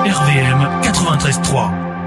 RVM 93.3.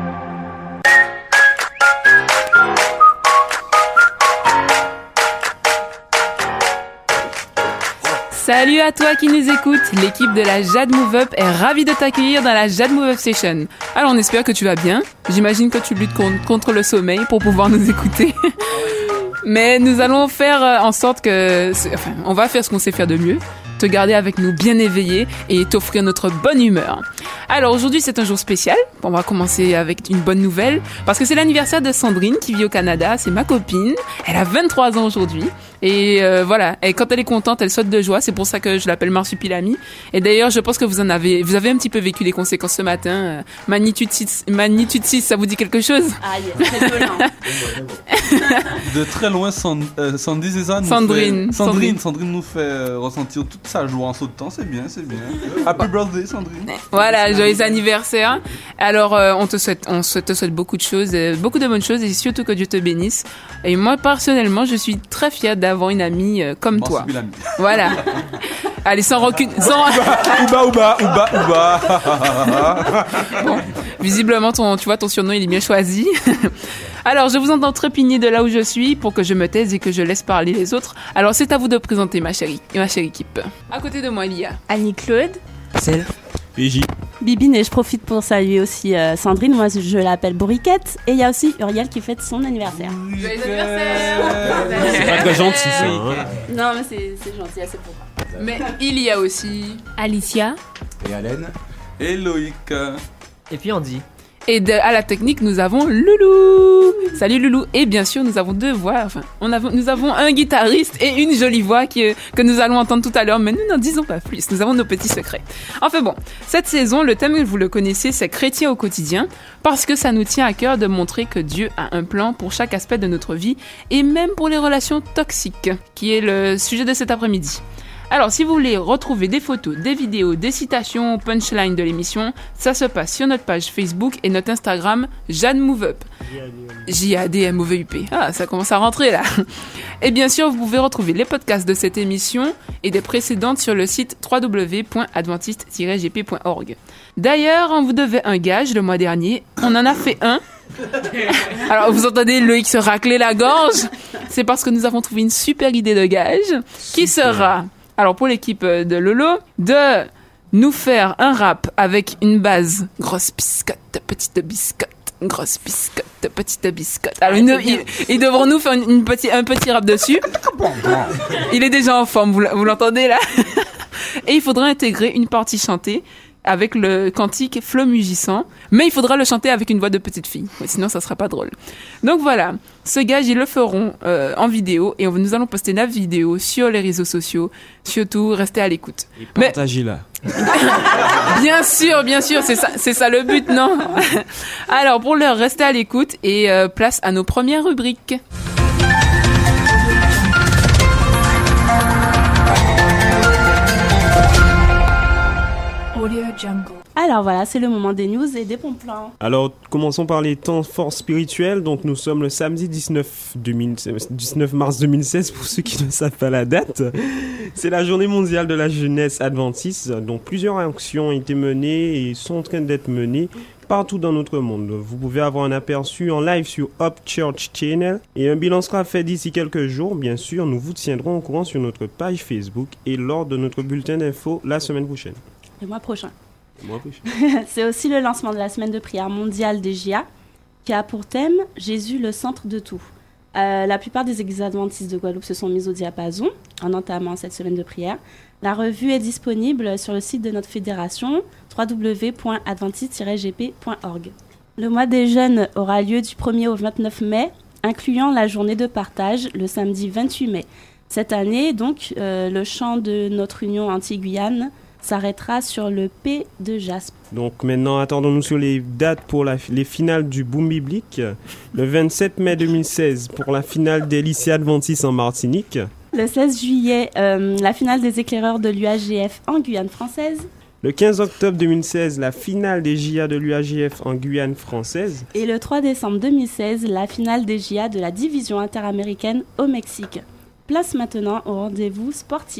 Salut à toi qui nous écoute, l'équipe de la Jade Move Up est ravie de t'accueillir dans la Jade Move Up Session. Alors on espère que tu vas bien, j'imagine que tu luttes contre le sommeil pour pouvoir nous écouter. Mais nous allons faire en sorte que... on va faire ce qu'on sait faire de mieux, te garder avec nous bien éveillés et t'offrir notre bonne humeur. Alors aujourd'hui c'est un jour spécial, on va commencer avec une bonne nouvelle, parce que c'est l'anniversaire de Sandrine qui vit au Canada, c'est ma copine, elle a 23 ans aujourd'hui. Et voilà, et quand elle est contente, elle saute de joie, c'est pour ça que je l'appelle Marsupilami. Et d'ailleurs, je pense que vous avez un petit peu vécu les conséquences ce matin. Magnitude 6, ça vous dit quelque chose? Ah, yes, c'est peu lent. De très loin, Sandy, c'est ça? Sandrine nous fait ressentir toute sa joie en sautant, c'est bien. Happy birthday, Sandrine. Voilà, joyeux anniversaire. Alors, on te souhaite beaucoup de choses, beaucoup de bonnes choses, et surtout que Dieu te bénisse. Et moi, personnellement, je suis très fière d'avoir une amie comme toi. Voilà. Allez, sans rancune. Ouba. Bon, visiblement, ton surnom, il est bien choisi. Alors, je vous entends trépigner de là où je suis pour que je me taise et que je laisse parler les autres. Alors, c'est à vous de présenter ma chère équipe. À côté de moi, il y a Annie-Claude, Celle. PJ. Bibine, et je profite pour saluer aussi Sandrine, moi je l'appelle Bourriquette, et il y a aussi Uriel qui fête son anniversaire. joyeux anniversaire. C'est pas très gentil ça. Hein. Non mais c'est gentil, assez pour moi. Mais il y a aussi Alicia. Et Alain. Et Loïc. Et puis Andy. et à la technique, nous avons Loulou. Salut Loulou. Et bien sûr, nous avons deux voix. Enfin, nous avons un guitariste et une jolie voix que nous allons entendre tout à l'heure. Mais nous n'en disons pas plus. Nous avons nos petits secrets. Enfin bon, cette saison, le thème, vous le connaissez, c'est chrétien au quotidien. Parce que ça nous tient à cœur de montrer que Dieu a un plan pour chaque aspect de notre vie et même pour les relations toxiques, qui est le sujet de cet après-midi. Alors, si vous voulez retrouver des photos, des vidéos, des citations, punchlines de l'émission, ça se passe sur notre page Facebook et notre Instagram, Jade Move Up. JADMOVUP. Ah, ça commence à rentrer là. Et bien sûr, vous pouvez retrouver les podcasts de cette émission et des précédentes sur le site www.adventiste-gp.org. D'ailleurs, on vous devait un gage le mois dernier. On en a fait un. Alors, vous entendez Loïc se racler la gorge. C'est parce que nous avons trouvé une super idée de gage qui sera... Alors pour l'équipe de Lolo, de nous faire un rap avec une base grosse biscotte, petite biscotte, grosse biscotte, petite biscotte. Alors ils devront nous faire un petit rap dessus. Il est déjà en forme, vous l'entendez là. Et il faudra intégrer une partie chantée avec le cantique flot mugissant, mais il faudra le chanter avec une voix de petite fille, sinon ça sera pas drôle. Donc voilà, ce gage ils le feront en vidéo et nous allons poster la vidéo sur les réseaux sociaux. Surtout, restez à l'écoute. Et partagez-la. Bien sûr, c'est ça le but, non? Alors pour l'heure, restez à l'écoute et place à nos premières rubriques. Alors voilà, c'est le moment des news et des bons plans. Alors, commençons par les temps forts spirituels. Donc, nous sommes le samedi 19 mars 2016, pour ceux qui ne savent pas la date. C'est la journée mondiale de la jeunesse adventiste. Donc, plusieurs actions ont été menées et sont en train d'être menées partout dans notre monde. Vous pouvez avoir un aperçu en live sur Up Church Channel et un bilan sera fait d'ici quelques jours. Bien sûr, nous vous tiendrons au courant sur notre page Facebook et lors de notre bulletin d'infos la semaine prochaine. Le mois prochain. C'est aussi le lancement de la semaine de prière mondiale des JA qui a pour thème Jésus le centre de tout. La plupart des églises adventistes de Guadeloupe se sont mises au diapason en entamant cette semaine de prière. La revue est disponible sur le site de notre fédération www.adventiste-gp.org. Le mois des jeunes aura lieu du 1er au 29 mai, incluant la journée de partage le samedi 28 mai. Cette année, donc, le chant de notre union anti-Guyane s'arrêtera sur le P de Jaspe. Donc maintenant, attendons-nous sur les dates pour les finales du Boom Biblique. Le 27 mai 2016 pour la finale des lycées adventistes en Martinique. Le 16 juillet, la finale des éclaireurs de l'UAGF en Guyane française. Le 15 octobre 2016, la finale des JA de l'UAGF en Guyane française. Et le 3 décembre 2016, la finale des JA de la division interaméricaine au Mexique. Place maintenant au rendez-vous sportif.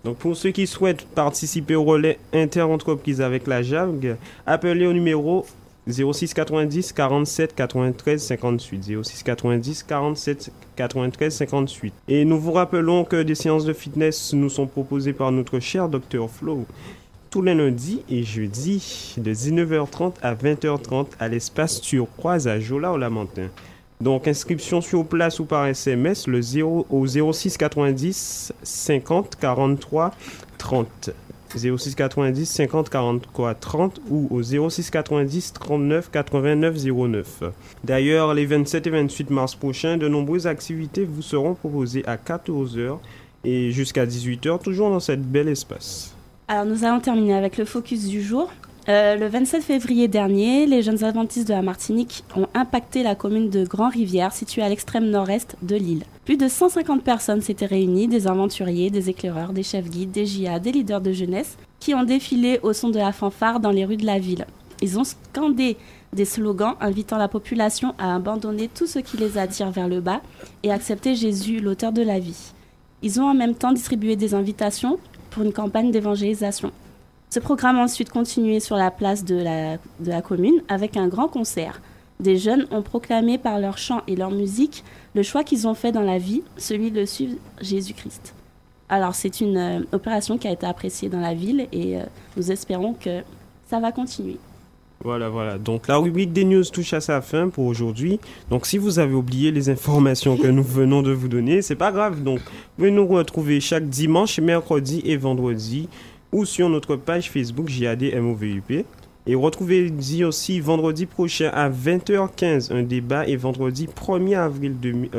Donc pour ceux qui souhaitent participer au relais inter-entreprise avec la JAG, appelez au numéro 06 90 47 93 58. 06 90 47 93 58. Et nous vous rappelons que des séances de fitness nous sont proposées par notre cher Dr Flo tous les lundis et jeudis de 19h30 à 20h30 à l'espace Turquoise à Jola-au-Lamentin. Donc inscription sur place ou par SMS au 06 90 50 43 30. 06 90 50 43 30 ou au 06 90 39 89 09. D'ailleurs, les 27 et 28 mars prochains, de nombreuses activités vous seront proposées à 14h et jusqu'à 18h, toujours dans cet bel espace. Alors nous allons terminer avec le focus du jour. Le 27 février dernier, les jeunes adventistes de la Martinique ont impacté la commune de Grand-Rivière, située à l'extrême nord-est de l'île. Plus de 150 personnes s'étaient réunies, des aventuriers, des éclaireurs, des chefs guides, des JA, des leaders de jeunesse, qui ont défilé au son de la fanfare dans les rues de la ville. Ils ont scandé des slogans invitant la population à abandonner tout ce qui les attire vers le bas et accepter Jésus, l'auteur de la vie. Ils ont en même temps distribué des invitations pour une campagne d'évangélisation. Ce programme a ensuite continué sur la place de la commune avec un grand concert. Des jeunes ont proclamé par leur chant et leur musique le choix qu'ils ont fait dans la vie, celui de suivre Jésus-Christ. Alors c'est une opération qui a été appréciée dans la ville et nous espérons que ça va continuer. Voilà. Donc la rubrique des news touche à sa fin pour aujourd'hui. Donc si vous avez oublié les informations que nous venons de vous donner, c'est pas grave. Donc vous pouvez nous retrouver chaque dimanche, mercredi et vendredi ou sur notre page Facebook JAD-MOVUP. Et retrouvez-y aussi vendredi prochain à 20h15 un débat et vendredi 1er avril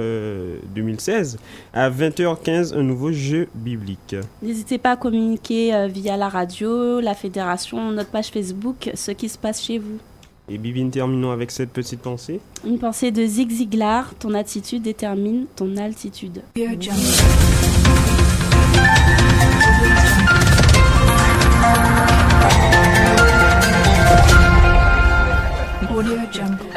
2016 à 20h15 un nouveau jeu biblique. N'hésitez pas à communiquer via la radio, la fédération, notre page Facebook, ce qui se passe chez vous. Et Bibine, terminons avec cette petite pensée. Une pensée de Zig Ziglar, ton attitude détermine ton altitude. Audio Jungle.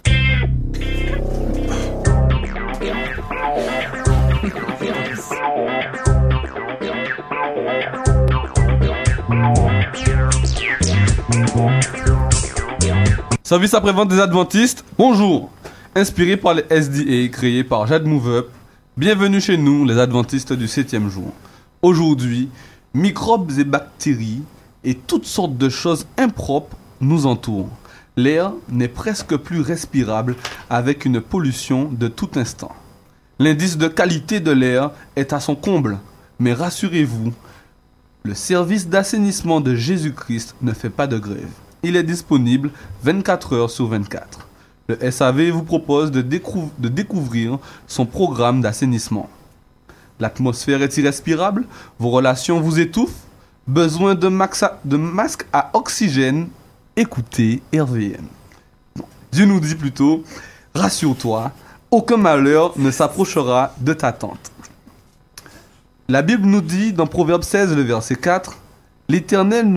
Service après-vente des Adventistes, bonjour. Inspiré par les SDA et créé par Jad Move Up, bienvenue chez nous, les Adventistes du 7e jour. Aujourd'hui, microbes et bactéries et toutes sortes de choses impropres nous entourent. L'air n'est presque plus respirable avec une pollution de tout instant. L'indice de qualité de l'air est à son comble, mais rassurez-vous, le service d'assainissement de Jésus-Christ ne fait pas de grève. Il est disponible 24 heures sur 24. Le SAV vous propose de découvrir son programme d'assainissement. L'atmosphère est irrespirable, vos relations vous étouffent, besoin de masques à oxygène. Écoutez RVM. Dieu nous dit plutôt, rassure-toi, aucun malheur ne s'approchera de ta tente. La Bible nous dit dans Proverbe 16, le verset 4, l'Éternel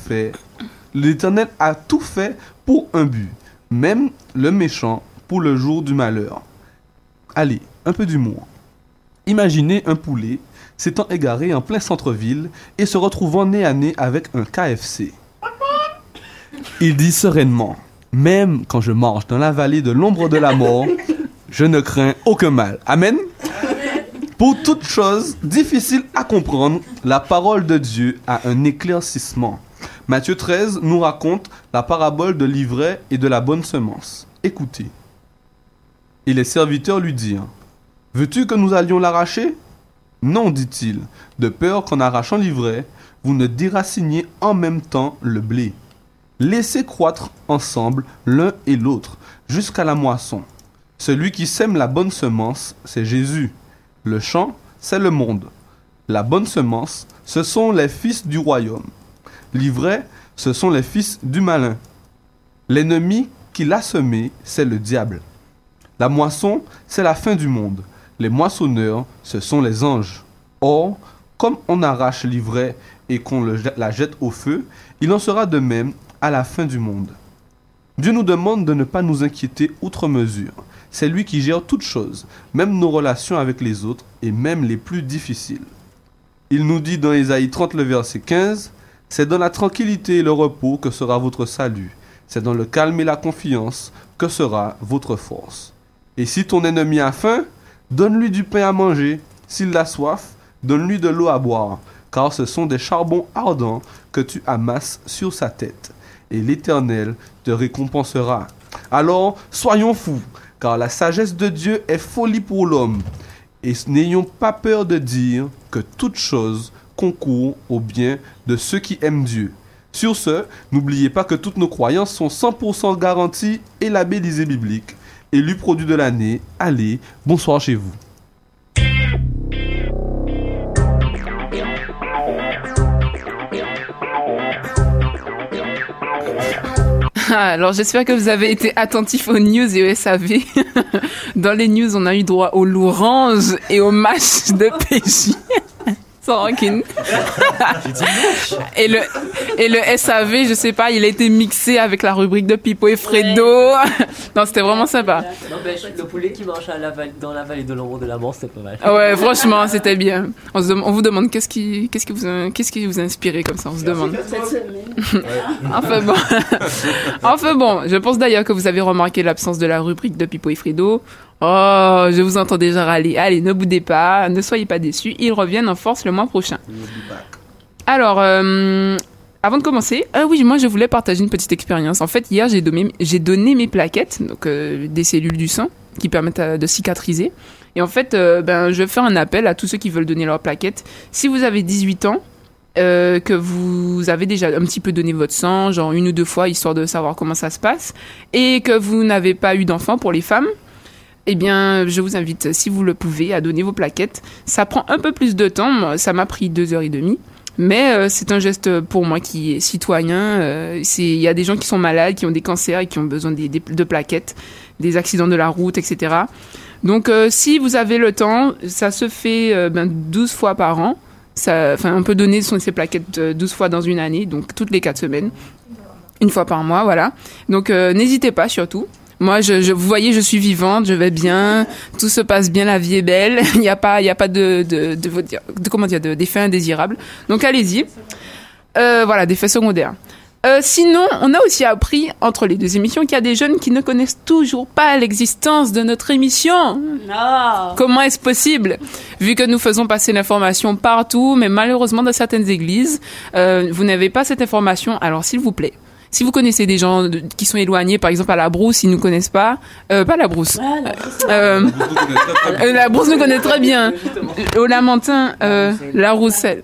a tout fait pour un but, même le méchant pour le jour du malheur. Allez, un peu d'humour. Imaginez un poulet s'étant égaré en plein centre-ville et se retrouvant nez à nez avec un KFC. Il dit sereinement, même quand je marche dans la vallée de l'ombre de la mort, je ne crains aucun mal. Amen. Pour toute chose difficile à comprendre, la parole de Dieu a un éclaircissement. Matthieu 13 nous raconte la parabole de l'ivraie et de la bonne semence. Écoutez. Et les serviteurs lui dirent, « Veux-tu que nous allions l'arracher ?» Non, dit-il, de peur qu'en arrachant l'ivraie, vous ne déraciniez en même temps le blé. Laissez croître ensemble l'un et l'autre jusqu'à la moisson. Celui qui sème la bonne semence, c'est Jésus. Le champ, c'est le monde. La bonne semence, ce sont les fils du royaume. L'ivraie, ce sont les fils du malin. L'ennemi qui l'a semé, c'est le diable. La moisson, c'est la fin du monde. Les moissonneurs, ce sont les anges. Or, comme on arrache l'ivraie et qu'on la jette au feu, il en sera de même à la fin du monde. Dieu nous demande de ne pas nous inquiéter outre mesure. C'est lui qui gère toutes choses, même nos relations avec les autres et même les plus difficiles. Il nous dit dans Ésaïe 30, le verset 15, « C'est dans la tranquillité et le repos que sera votre salut. C'est dans le calme et la confiance que sera votre force. Et si ton ennemi a faim, donne-lui du pain à manger. S'il a soif, donne-lui de l'eau à boire. Car ce sont des charbons ardents que tu amasses sur sa tête. Et l'Éternel te récompensera. Alors, soyons fous, car la sagesse de Dieu est folie pour l'homme. Et n'ayons pas peur de dire que toute chose concourt au bien de ceux qui aiment Dieu. Sur ce, n'oubliez pas que toutes nos croyances sont 100% garanties et labellisées bibliques. Élu produit de l'année, allez, bonsoir chez vous. Alors j'espère que vous avez été attentifs aux news et au SAV. Dans les news, on a eu droit aux louanges et au match de PJ. Sans rancune. et le SAV, je sais pas, il a été mixé avec la rubrique de Pipo et Fredo. Non, c'était vraiment sympa. N'empêche, le poulet qui mange dans la vallée de l'ombre de la mort, c'était pas mal. Ouais, franchement, c'était bien. On vous demande qu'est-ce qui vous a inspiré comme ça, on se demande. Cette semaine. Enfin bon, je pense d'ailleurs que vous avez remarqué l'absence de la rubrique de Pipo et Fredo. Oh, je vous entends déjà râler. Allez, ne boudez pas, ne soyez pas déçus. Ils reviennent en force le mois prochain. Alors, avant de commencer, oui, moi je voulais partager une petite expérience. En fait, hier, j'ai donné mes plaquettes, donc des cellules du sang qui permettent de cicatriser. Et en fait, je vais faire un appel à tous ceux qui veulent donner leurs plaquettes. Si vous avez 18 ans, que vous avez déjà un petit peu donné votre sang, genre 1 ou 2 fois, histoire de savoir comment ça se passe, et que vous n'avez pas eu d'enfant pour les femmes, eh bien, je vous invite, si vous le pouvez, à donner vos plaquettes. Ça prend un peu plus de temps, ça m'a pris 2h30, mais c'est un geste pour moi qui est citoyen. Il y a des gens qui sont malades, qui ont des cancers et qui ont besoin de plaquettes, des accidents de la route, etc. Donc, si vous avez le temps, ça se fait 12 fois par an. On peut donner ces plaquettes 12 fois dans une année, donc toutes les 4 semaines, 1 fois par mois, voilà. Donc, n'hésitez pas surtout. Moi, vous voyez, je suis vivante, je vais bien, tout se passe bien, la vie est belle. Il n'y a pas d'effets indésirables. Donc, allez-y. Voilà, d'effets secondaires. Sinon, on a aussi appris, entre les 2 émissions, qu'il y a des jeunes qui ne connaissent toujours pas l'existence de notre émission. Non. Comment est-ce possible? Vu que nous faisons passer l'information partout, mais malheureusement, dans certaines églises, vous n'avez pas cette information. Alors, s'il vous plaît, si vous connaissez des gens qui sont éloignés, par exemple à la Brousse, ils nous connaissent pas. Pas la Brousse. La Brousse nous connaît très bien. Au Lamentin, la Rousselle.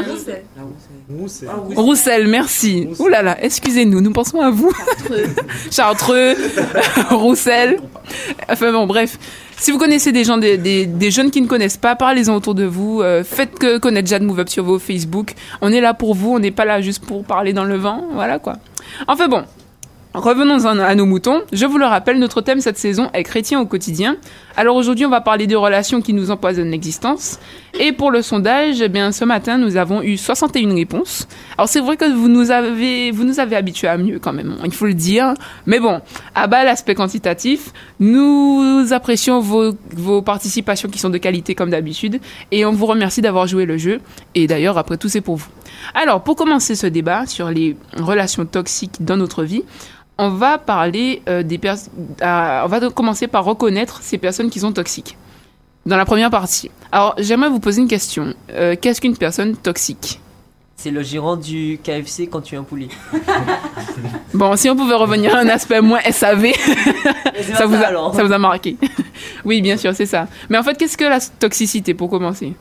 Roussel, merci. Ouh là là, excusez-nous, nous pensons à vous. Chartreux, Roussel. Enfin bon, bref. Si vous connaissez des gens, des jeunes qui ne connaissent pas, parlez-en autour de vous. Faites connaître Jade Move Up sur vos Facebook. On est là pour vous, on n'est pas là juste pour parler dans le vent. Voilà quoi. Enfin bon. Revenons à nos moutons. Je vous le rappelle, notre thème cette saison est chrétien au quotidien. Alors aujourd'hui, on va parler de relations qui nous empoisonnent l'existence. Et pour le sondage, ce matin, nous avons eu 61 réponses. Alors c'est vrai que vous nous avez habitués à mieux quand même, il faut le dire. Mais bon, à bas l'aspect quantitatif, nous apprécions vos participations qui sont de qualité comme d'habitude. Et on vous remercie d'avoir joué le jeu. Et d'ailleurs, après tout, c'est pour vous. Alors, pour commencer ce débat sur les relations toxiques dans notre vie, on va parler on va commencer par reconnaître ces personnes qui sont toxiques. Dans la première partie. Alors, j'aimerais vous poser une question. Qu'est-ce qu'une personne toxique? C'est le gérant du KFC quand tu es un poulet. Bon, si on pouvait revenir à un aspect moins SAV, ça vous a marqué. Oui, bien sûr, c'est ça. Mais en fait, qu'est-ce que la toxicité, pour commencer?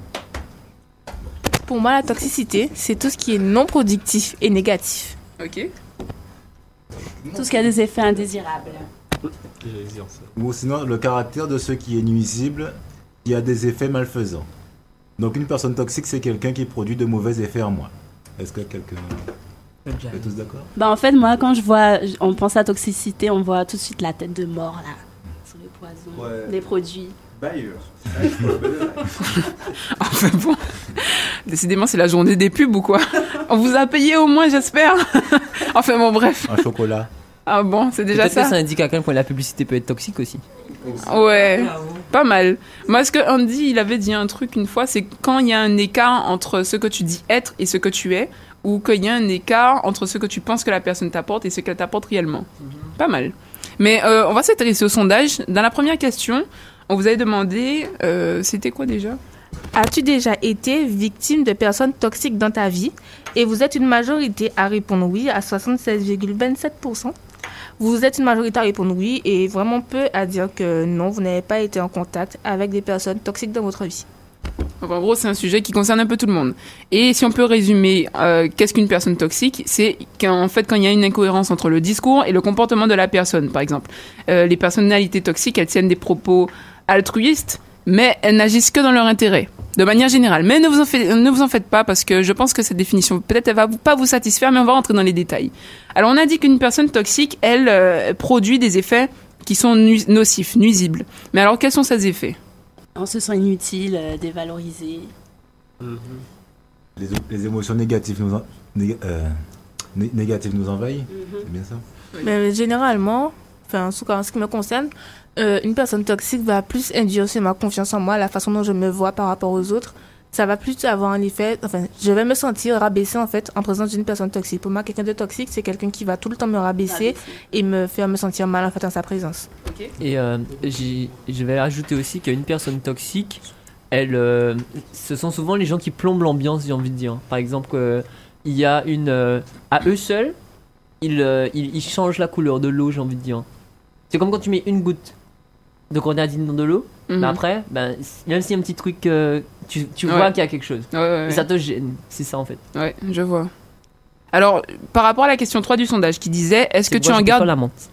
Pour moi, la toxicité, c'est tout ce qui est non productif et négatif. Ok. Tout ce qui a des effets indésirables. Ou sinon, le caractère de ce qui est nuisible, qui a des effets malfaisants. Donc une personne toxique, c'est quelqu'un qui produit de mauvais effets en moi. Est-ce que quelqu'un... Vous êtes tous d'accord? En fait, moi, quand on pense à toxicité, on voit tout de suite la tête de mort, là, sur les poisons, les produits. Enfin bon, décidément c'est la journée des pubs ou quoi? On vous a payé au moins, j'espère. Enfin bon, bref. Un chocolat. Ah bon, c'est déjà ça. Peut-être que ça indique à quel point la publicité peut être toxique aussi. Ouais. Pas mal. Moi, ce que Andy, il avait dit un truc une fois, c'est quand il y a un écart entre ce que tu dis être et ce que tu es, ou qu'il y a un écart entre ce que tu penses que la personne t'apporte et ce qu'elle t'apporte réellement. Pas mal. Mais on va s'intéresser au sondage. Dans la première question, on vous avait demandé, c'était quoi déjà ? As-tu déjà été victime de personnes toxiques dans ta vie? Et vous êtes une majorité à répondre oui, à 76,27%. Vous êtes une majorité à répondre oui et vraiment peu à dire que non, vous n'avez pas été en contact avec des personnes toxiques dans votre vie. Donc, en gros, c'est un sujet qui concerne un peu tout le monde. Et si on peut résumer, qu'est-ce qu'une personne toxique ? C'est qu'en fait, quand il y a une incohérence entre le discours et le comportement de la personne, par exemple. Les personnalités toxiques, elles tiennent des propos altruistes, mais elles n'agissent que dans leur intérêt, de manière générale. Mais ne vous en faites pas, parce que je pense que cette définition, peut-être, elle va pas vous satisfaire, mais on va rentrer dans les détails. Alors, on a dit qu'une personne toxique, elle produit des effets qui sont nocifs, nuisibles. Mais alors, quels sont ces effets ? On se sent inutile, dévalorisé. Les émotions négatives négatives nous envahissent. C'est bien ça. Mais généralement, en ce qui me concerne, une personne toxique va plus induire sur ma confiance en moi, la façon dont je me vois par rapport aux autres. Ça va plus avoir un effet... je vais me sentir rabaissée, en fait, en présence d'une personne toxique. Pour moi, quelqu'un de toxique, c'est quelqu'un qui va tout le temps me rabaisser et me faire me sentir mal, en fait, en sa présence. Okay. Et je vais rajouter aussi qu'une personne toxique, ce sont souvent les gens qui plombent l'ambiance, j'ai envie de dire. Par exemple, il y a à eux seuls, ils changent la couleur de l'eau, j'ai envie de dire. C'est comme quand tu mets une goutte de grenadine dans de l'eau, mais après, même s'il y a un petit truc, tu vois qu'il y a quelque chose. Et ça te gêne, c'est ça en fait. Ouais, je vois. Alors, par rapport à la question 3 du sondage qui disait, est-ce que tu en gardes... la menthe.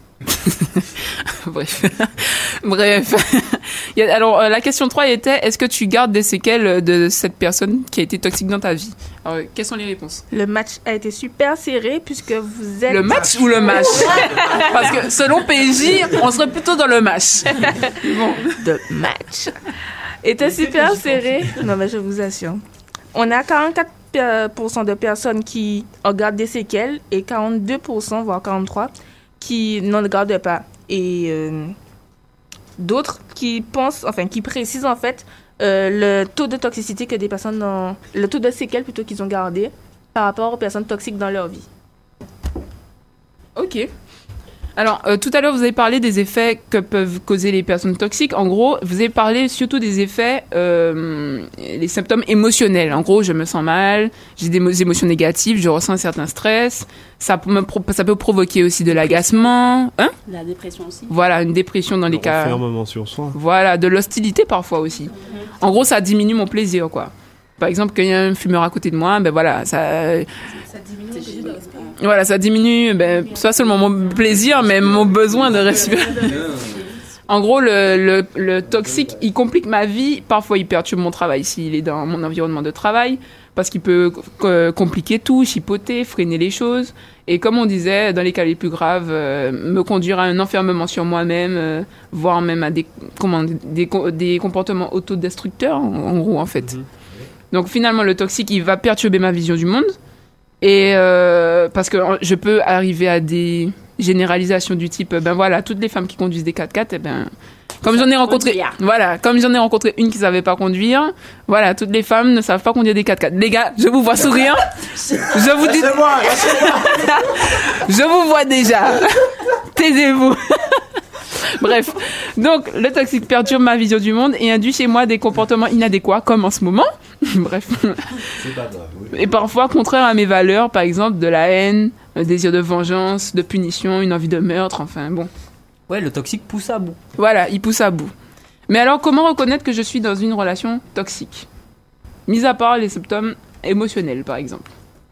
Bref. Alors, la question 3 était, est-ce que tu gardes des séquelles de cette personne qui a été toxique dans ta vie? Alors, quelles sont les réponses? Le match a été super serré puisque vous êtes... Le match ou le match? Parce que selon PJ, on serait plutôt dans le match. Bon. Le match était super serré. Non, mais je vous assure. On a 44% de personnes qui en gardent des séquelles et 42%, voire 43%, qui n'en gardent pas. Et d'autres qui précisent en fait le taux de toxicité que des personnes le taux de séquelles plutôt qu'ils ont gardé par rapport aux personnes toxiques dans leur vie. Ok. Alors, tout à l'heure, vous avez parlé des effets que peuvent causer les personnes toxiques. En gros, vous avez parlé surtout des effets, les symptômes émotionnels. En gros, je me sens mal, j'ai des émotions négatives, je ressens un certain stress. Ça peut provoquer aussi de l'agacement. Hein? La dépression aussi. Voilà, une dépression dans les cas... Renfermement sur soi. Voilà, de l'hostilité parfois aussi. En gros, ça diminue mon plaisir, quoi. Par exemple, quand il y a un fumeur à côté de moi, ben voilà, ça diminue mon plaisir de respirer. Voilà, ça diminue, pas seulement mon plaisir, mais mon besoin de respirer. En gros, le toxique, il complique ma vie. Parfois, il perturbe mon travail s'il est dans mon environnement de travail, parce qu'il peut compliquer tout, chipoter, freiner les choses. Et comme on disait, dans les cas les plus graves, me conduire à un enfermement sur moi-même, voire même à des comportements autodestructeurs, en gros, en fait. Donc finalement, le toxique, il va perturber ma vision du monde. Et parce que je peux arriver à des généralisations du type, toutes les femmes qui conduisent des 4x4, comme j'en ai rencontré une qui savait pas conduire, voilà, toutes les femmes ne savent pas conduire des 4x4. Les gars, je vous vois sourire. Je vous dis, je vous vois déjà. Taisez-vous. Bref, donc le toxique perturbe ma vision du monde et induit chez moi des comportements inadéquats, comme en ce moment. Bref. C'est pas grave, oui. Et parfois contraire à mes valeurs, par exemple de la haine, un désir de vengeance, de punition, une envie de meurtre, enfin bon. Ouais, le toxique pousse à bout. Voilà, il pousse à bout. Mais alors, comment reconnaître que je suis dans une relation toxique? Mis à part les symptômes émotionnels, par exemple.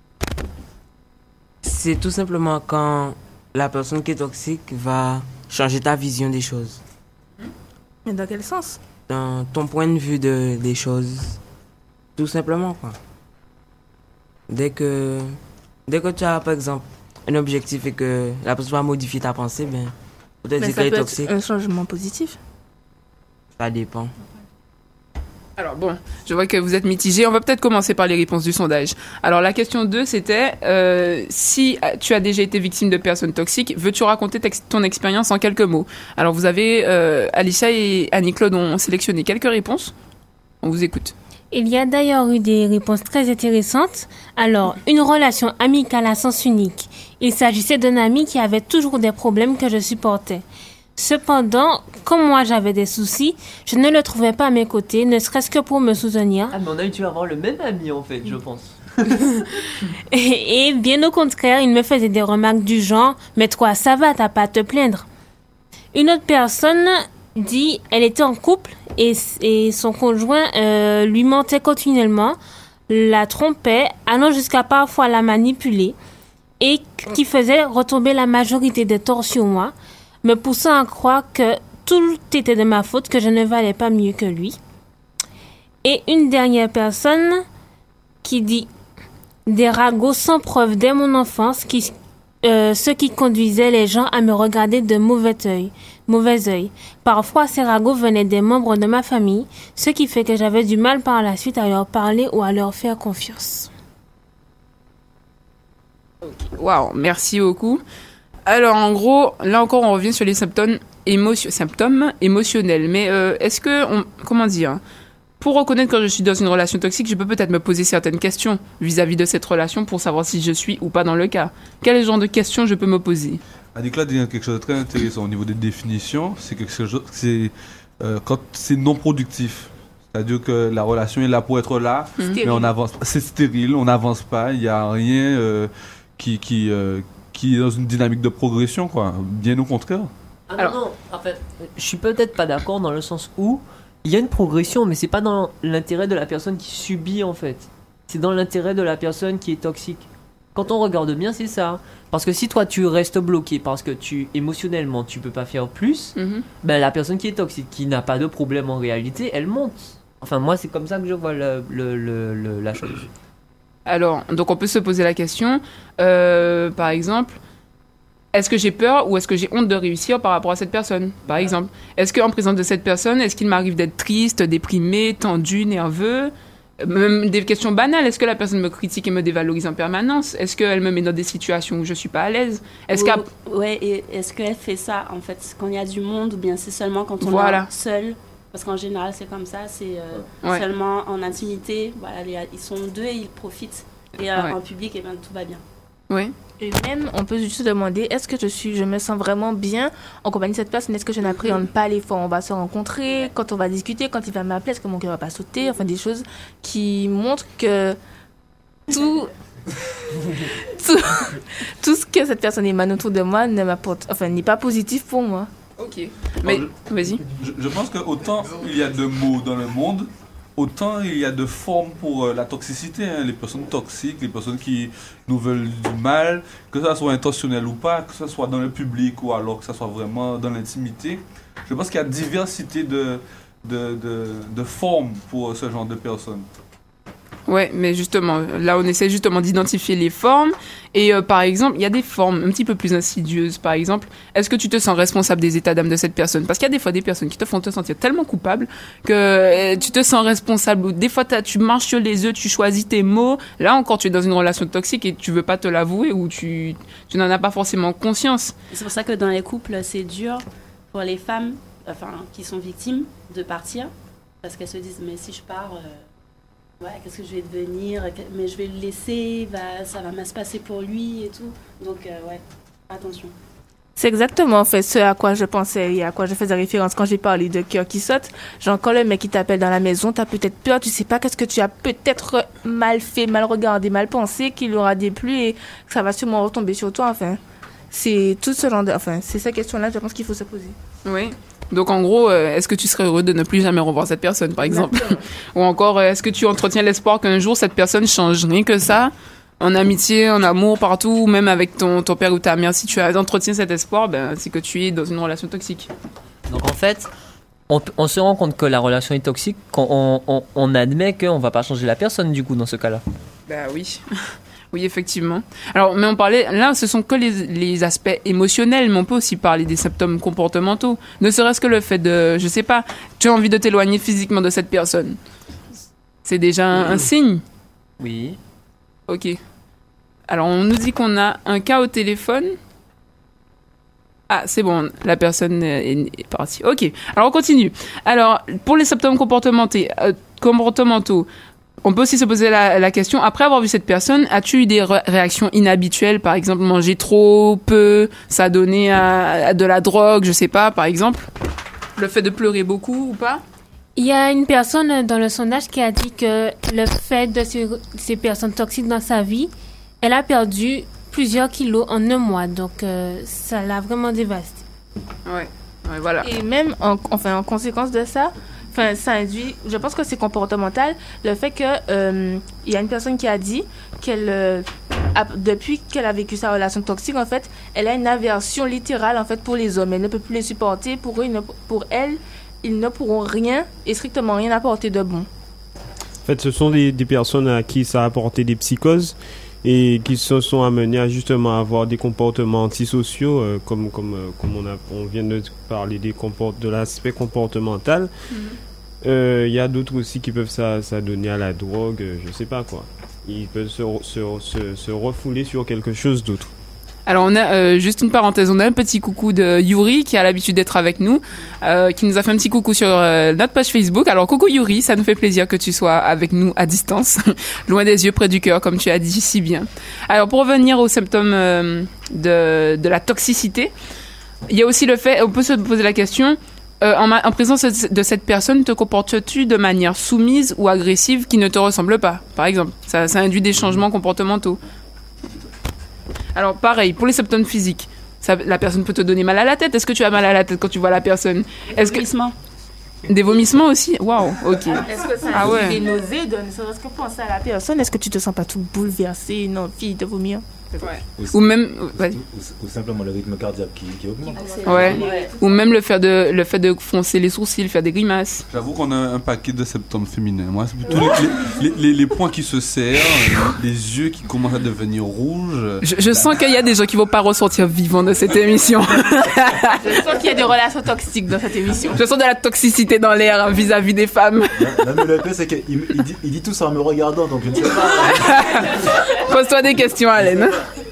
C'est tout simplement quand la personne qui est toxique va changer ta vision des choses. Mais dans quel sens? Dans ton point de vue des choses. Tout simplement, quoi. Dès que tu as, par exemple, un objectif et que la personne va modifier ta pensée, peut-être qu'elle est toxique. Un changement positif? Ça dépend. Alors bon, je vois que vous êtes mitigés. On va peut-être commencer par les réponses du sondage. Alors la question 2, c'était si tu as déjà été victime de personnes toxiques, veux-tu raconter ton expérience en quelques mots? Alors vous avez Alicia et Annie-Claude ont sélectionné quelques réponses. On vous écoute. Il y a d'ailleurs eu des réponses très intéressantes. Alors, une relation amicale à sens unique. Il s'agissait d'un ami qui avait toujours des problèmes que je supportais. Cependant, comme moi j'avais des soucis, je ne le trouvais pas à mes côtés, ne serait-ce que pour me soutenir. Ah, mais on a dû avoir le même ami en fait, je pense. et bien au contraire, il me faisait des remarques du genre « Mais toi, ça va, t'as pas à te plaindre ». Une autre personne dit elle était en couple et son conjoint lui mentait continuellement, la trompait, allant jusqu'à parfois la manipuler et qui faisait retomber la majorité des torts sur moi, me poussant à croire que tout était de ma faute, que je ne valais pas mieux que lui. Et une dernière personne qui dit des ragots sans preuve dès mon enfance, ce qui conduisait les gens à me regarder de mauvais œil. Parfois, ces ragots venaient des membres de ma famille, ce qui fait que j'avais du mal par la suite à leur parler ou à leur faire confiance. Waouh, merci beaucoup. Alors, en gros, là encore, on revient sur les symptômes émotionnels. Mais est-ce que, comment dire, pour reconnaître que je suis dans une relation toxique, je peux peut-être me poser certaines questions vis-à-vis de cette relation pour savoir si je suis ou pas dans le cas. Quel genre de questions je peux me poser? Annie-Claude dit quelque chose de très intéressant au niveau des définitions. C'est quelque chose, quand c'est non productif. C'est-à-dire que la relation est là pour être là, mais on avance. C'est stérile, on n'avance pas, il n'y a rien qui est dans une dynamique de progression, quoi. Bien au contraire. Alors, non, en fait, je suis peut-être pas d'accord dans le sens où il y a une progression, mais c'est pas dans l'intérêt de la personne qui subit, en fait. C'est dans l'intérêt de la personne qui est toxique. Quand on regarde bien, c'est ça. Parce que si toi, tu restes bloqué parce que émotionnellement, tu peux pas faire plus, ben, la personne qui est toxique, qui n'a pas de problème en réalité, elle monte. Enfin, moi, c'est comme ça que je vois la chose. Alors, donc on peut se poser la question, par exemple, est-ce que j'ai peur ou est-ce que j'ai honte de réussir par rapport à cette personne, par exemple? Est-ce qu'en présence de cette personne, est-ce qu'il m'arrive d'être triste, déprimé, tendu, nerveux? Même des questions banales, est-ce que la personne me critique et me dévalorise en permanence? Est-ce qu'elle me met dans des situations où je suis pas à l'aise? Ouais, et est-ce qu'elle fait ça, en fait, quand il y a du monde ou bien c'est seulement quand on est seul? Parce qu'en général, c'est comme ça, c'est seulement en intimité. Voilà, ils sont deux et ils profitent. Et en public, eh ben, tout va bien. Oui. Et même, on peut juste se demander, est-ce que je me sens vraiment bien en compagnie de cette personne? Est-ce que je n'appréhende pas l'effort? On va se rencontrer, quand on va discuter, quand il va m'appeler, est-ce que mon cœur va pas sauter? Enfin, des choses qui montrent que tout ce que cette personne émane autour de moi ne m'apporte, enfin, n'est pas positif pour moi. Ok. Mais vas-y. Je pense que autant il y a de mots dans le monde, autant il y a de formes pour la toxicité. Hein. Les personnes toxiques, les personnes qui nous veulent du mal, que ça soit intentionnel ou pas, que ce soit dans le public ou alors que ça soit vraiment dans l'intimité. Je pense qu'il y a diversité de formes pour ce genre de personnes. Ouais, mais justement, là on essaie justement d'identifier les formes et par exemple, il y a des formes un petit peu plus insidieuses. Par exemple, est-ce que tu te sens responsable des états d'âme de cette personne? Parce qu'il y a des fois des personnes qui te font te sentir tellement coupable que tu te sens responsable. Ou des fois tu marches sur les œufs, tu choisis tes mots. Là encore, tu es dans une relation toxique et tu veux pas te l'avouer ou tu n'en as pas forcément conscience. C'est pour ça que dans les couples, c'est dur pour les femmes, qui sont victimes, de partir parce qu'elles se disent mais si je pars. Ouais, qu'est-ce que je vais devenir? Mais je vais le laisser, ça va mal se passer pour lui et tout. Donc, ouais, attention. C'est exactement en fait ce à quoi je pensais et à quoi je faisais référence quand j'ai parlé de cœur qui saute. Genre, quand le mec qui t'appelle dans la maison, t'as peut-être peur, tu sais pas qu'est-ce que tu as peut-être mal fait, mal regardé, mal pensé, qu'il aura déplu et que ça va sûrement retomber sur toi. Enfin, c'est tout ce genre de. Enfin, c'est ces questions-là, je pense qu'il faut se poser. Oui. Donc en gros, est-ce que tu serais heureux de ne plus jamais revoir cette personne, par exemple? Ou encore, est-ce que tu entretiens l'espoir qu'un jour cette personne change? Rien que ça, en amitié, en amour, partout, ou même avec ton père ou ta mère, si tu entretiens cet espoir, c'est que tu es dans une relation toxique. Donc en fait, on se rend compte que la relation est toxique quand on admet qu'on va pas changer la personne du coup dans ce cas-là. Bah oui. Oui, effectivement. Alors, mais on parlait, là, ce sont que les aspects émotionnels, mais on peut aussi parler des symptômes comportementaux. Ne serait-ce que le fait de, je sais pas, tu as envie de t'éloigner physiquement de cette personne. C'est déjà un signe? Oui. Ok. Alors, on nous dit qu'on a un cas au téléphone. Ah, c'est bon, la personne est partie. Ok, alors on continue. Alors, pour les symptômes comportementaux, on peut aussi se poser la question, après avoir vu cette personne, as-tu eu des réactions inhabituelles? Par exemple, manger trop, peu, ça a donné à de la drogue, je sais pas, par exemple? Le fait de pleurer beaucoup ou pas? Il y a une personne dans le sondage qui a dit que le fait de ces personnes toxiques dans sa vie, elle a perdu plusieurs kilos en un mois. Donc, ça l'a vraiment dévasté. Ouais, voilà. Et même, en conséquence de ça, ça induit, je pense que c'est comportemental, le fait que il y a une personne qui a dit qu'elle, depuis qu'elle a vécu sa relation toxique, en fait, elle a une aversion littérale, en fait, pour les hommes. Elle ne peut plus les supporter. Pour elle, ils ne pourront rien et strictement rien apporter de bon. En fait, ce sont des personnes à qui ça a apporté des psychoses et qui se sont amenées à justement avoir des comportements antisociaux, comme on vient de parler de l'aspect comportemental. Il y a d'autres aussi qui peuvent s'adonner à la drogue, je sais pas quoi. Ils peuvent se refouler sur quelque chose d'autre. Alors on a juste une parenthèse, on a un petit coucou de Yuri qui a l'habitude d'être avec nous, qui nous a fait un petit coucou sur notre page Facebook. Alors coucou Yuri, ça nous fait plaisir que tu sois avec nous à distance, loin des yeux, près du cœur, comme tu as dit si bien. Alors pour revenir aux symptômes de la toxicité, il y a aussi le fait, on peut se poser la question, en présence de cette personne, te comportes-tu de manière soumise ou agressive qui ne te ressemble pas, par exemple? Ça induit des changements comportementaux. Alors, pareil, pour les symptômes physiques, la personne peut te donner mal à la tête. Est-ce que tu as mal à la tête quand tu vois la personne? Vomissements. Des vomissements aussi? Waouh, ok. Est-ce que ça a des nausées? Est-ce que penser à la personne, est-ce que tu te sens pas tout bouleversé, une envie de vomir? Ouais. Ou même ou simplement le rythme cardiaque qui augmente. Ouais. Ou même le fait de froncer les sourcils, faire des grimaces. J'avoue qu'on a un paquet de symptômes féminins. Moi, c'est plutôt les poings qui se serrent, les yeux qui commencent à devenir rouges. Je sens qu'il y a des gens qui vont pas ressortir vivants de cette émission. Je sens qu'il y a des relations toxiques dans cette émission. Je sens de la toxicité dans l'air vis-à-vis des femmes. Non, mais le pire, c'est qu'il dit tout ça en me regardant, donc je ne sais pas. Pose-toi des questions, Alain.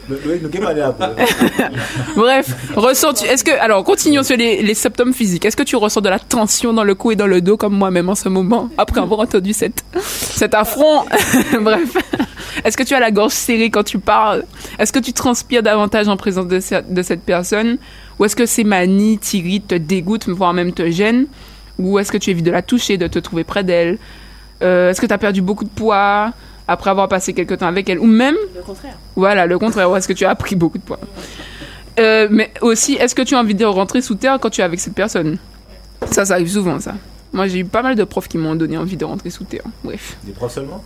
Bref, alors continuons sur les symptômes physiques. Est-ce que tu ressens de la tension dans le cou et dans le dos comme moi-même en ce moment, après avoir entendu cet affront? Bref, est-ce que tu as la gorge serrée quand tu parles? Est-ce que tu transpires davantage en présence de cette personne? Ou est-ce que ces manies t'irritent, te dégoûtent, voire même te gênent? Ou est-ce que tu évites de la toucher, de te trouver près d'elle? Est-ce que tu as perdu beaucoup de poids après avoir passé quelque temps avec elle? Ou même... Le contraire. Voilà, le contraire. Ou est-ce que tu as pris beaucoup de poids? Mais aussi, est-ce que tu as envie de rentrer sous terre quand tu es avec cette personne? Ça arrive souvent, ça. Moi, j'ai eu pas mal de profs qui m'ont donné envie de rentrer sous terre. Bref. Des profs seulement?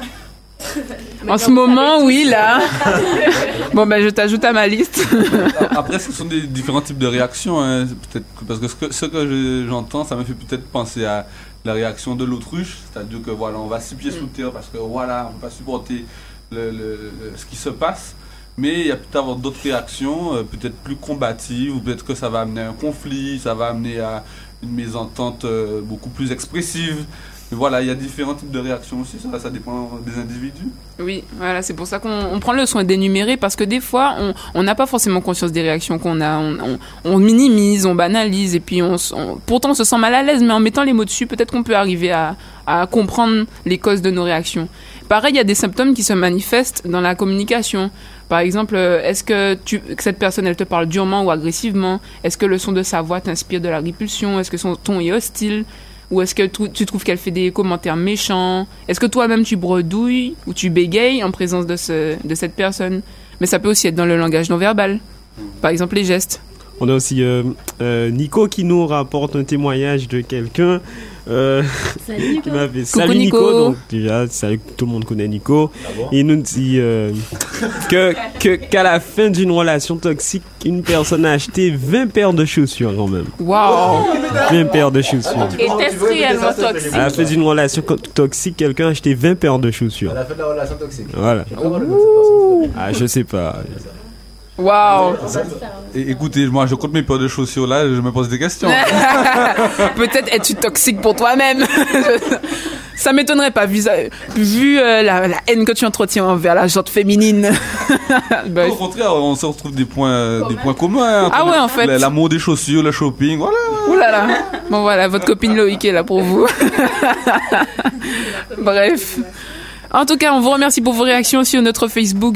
En ce moment, oui, là. Bon, ben, je t'ajoute à ma liste. Après, ce sont des différents types de réactions. Hein. Peut-être parce que ce que j'entends, ça me fait peut-être penser à la réaction de l'autruche. C'est-à-dire que voilà, on va 6 pieds sous terre parce que voilà, on ne peut pas supporter ce qui se passe. Mais il y a peut-être avoir d'autres réactions, peut-être plus combatives, ou peut-être que ça va amener à un conflit, ça va amener à une mésentente beaucoup plus expressive. Mais voilà, il y a différents types de réactions aussi, ça dépend des individus. Oui, voilà, c'est pour ça qu'on prend le soin d'énumérer, parce que des fois, on n'a pas forcément conscience des réactions qu'on a. On minimise, on banalise, et puis pourtant on se sent mal à l'aise, mais en mettant les mots dessus, peut-être qu'on peut arriver à comprendre les causes de nos réactions. Pareil, il y a des symptômes qui se manifestent dans la communication. Par exemple, est-ce que cette personne, elle te parle durement ou agressivement? Est-ce que le son de sa voix t'inspire de la répulsion? Est-ce que son ton est hostile? Ou est-ce que tu trouves qu'elle fait des commentaires méchants? Est-ce que toi-même tu bredouilles ou tu bégayes en présence de cette personne? Mais ça peut aussi être dans le langage non verbal. Par exemple, les gestes. On a aussi Nico qui nous rapporte un témoignage de quelqu'un. Salut Nico. Salut Nico. Donc déjà, tout le monde connaît Nico. Ah bon? Il nous dit qu'à la fin d'une relation toxique, une personne a acheté 20 paires de chaussures quand même. Waouh! 20 paires de chaussures. Était-ce réellement toxique? À la fin d'une relation toxique, quelqu'un a acheté 20 paires de chaussures. À la fin de la relation toxique. Voilà. Ah, je sais pas. Waouh! Écoutez, moi je compte mes paires de chaussures là, je me pose des questions. Peut-être es-tu toxique pour toi-même. Ça m'étonnerait pas, vu la haine que tu entretiens envers la gente féminine. Au contraire, on se retrouve des points communs. Ah ouais, en fait. L'amour des chaussures, le shopping, voilà. Ouh là là. Bon voilà, votre copine Loïc est là pour vous. Bref. En tout cas, on vous remercie pour vos réactions sur notre Facebook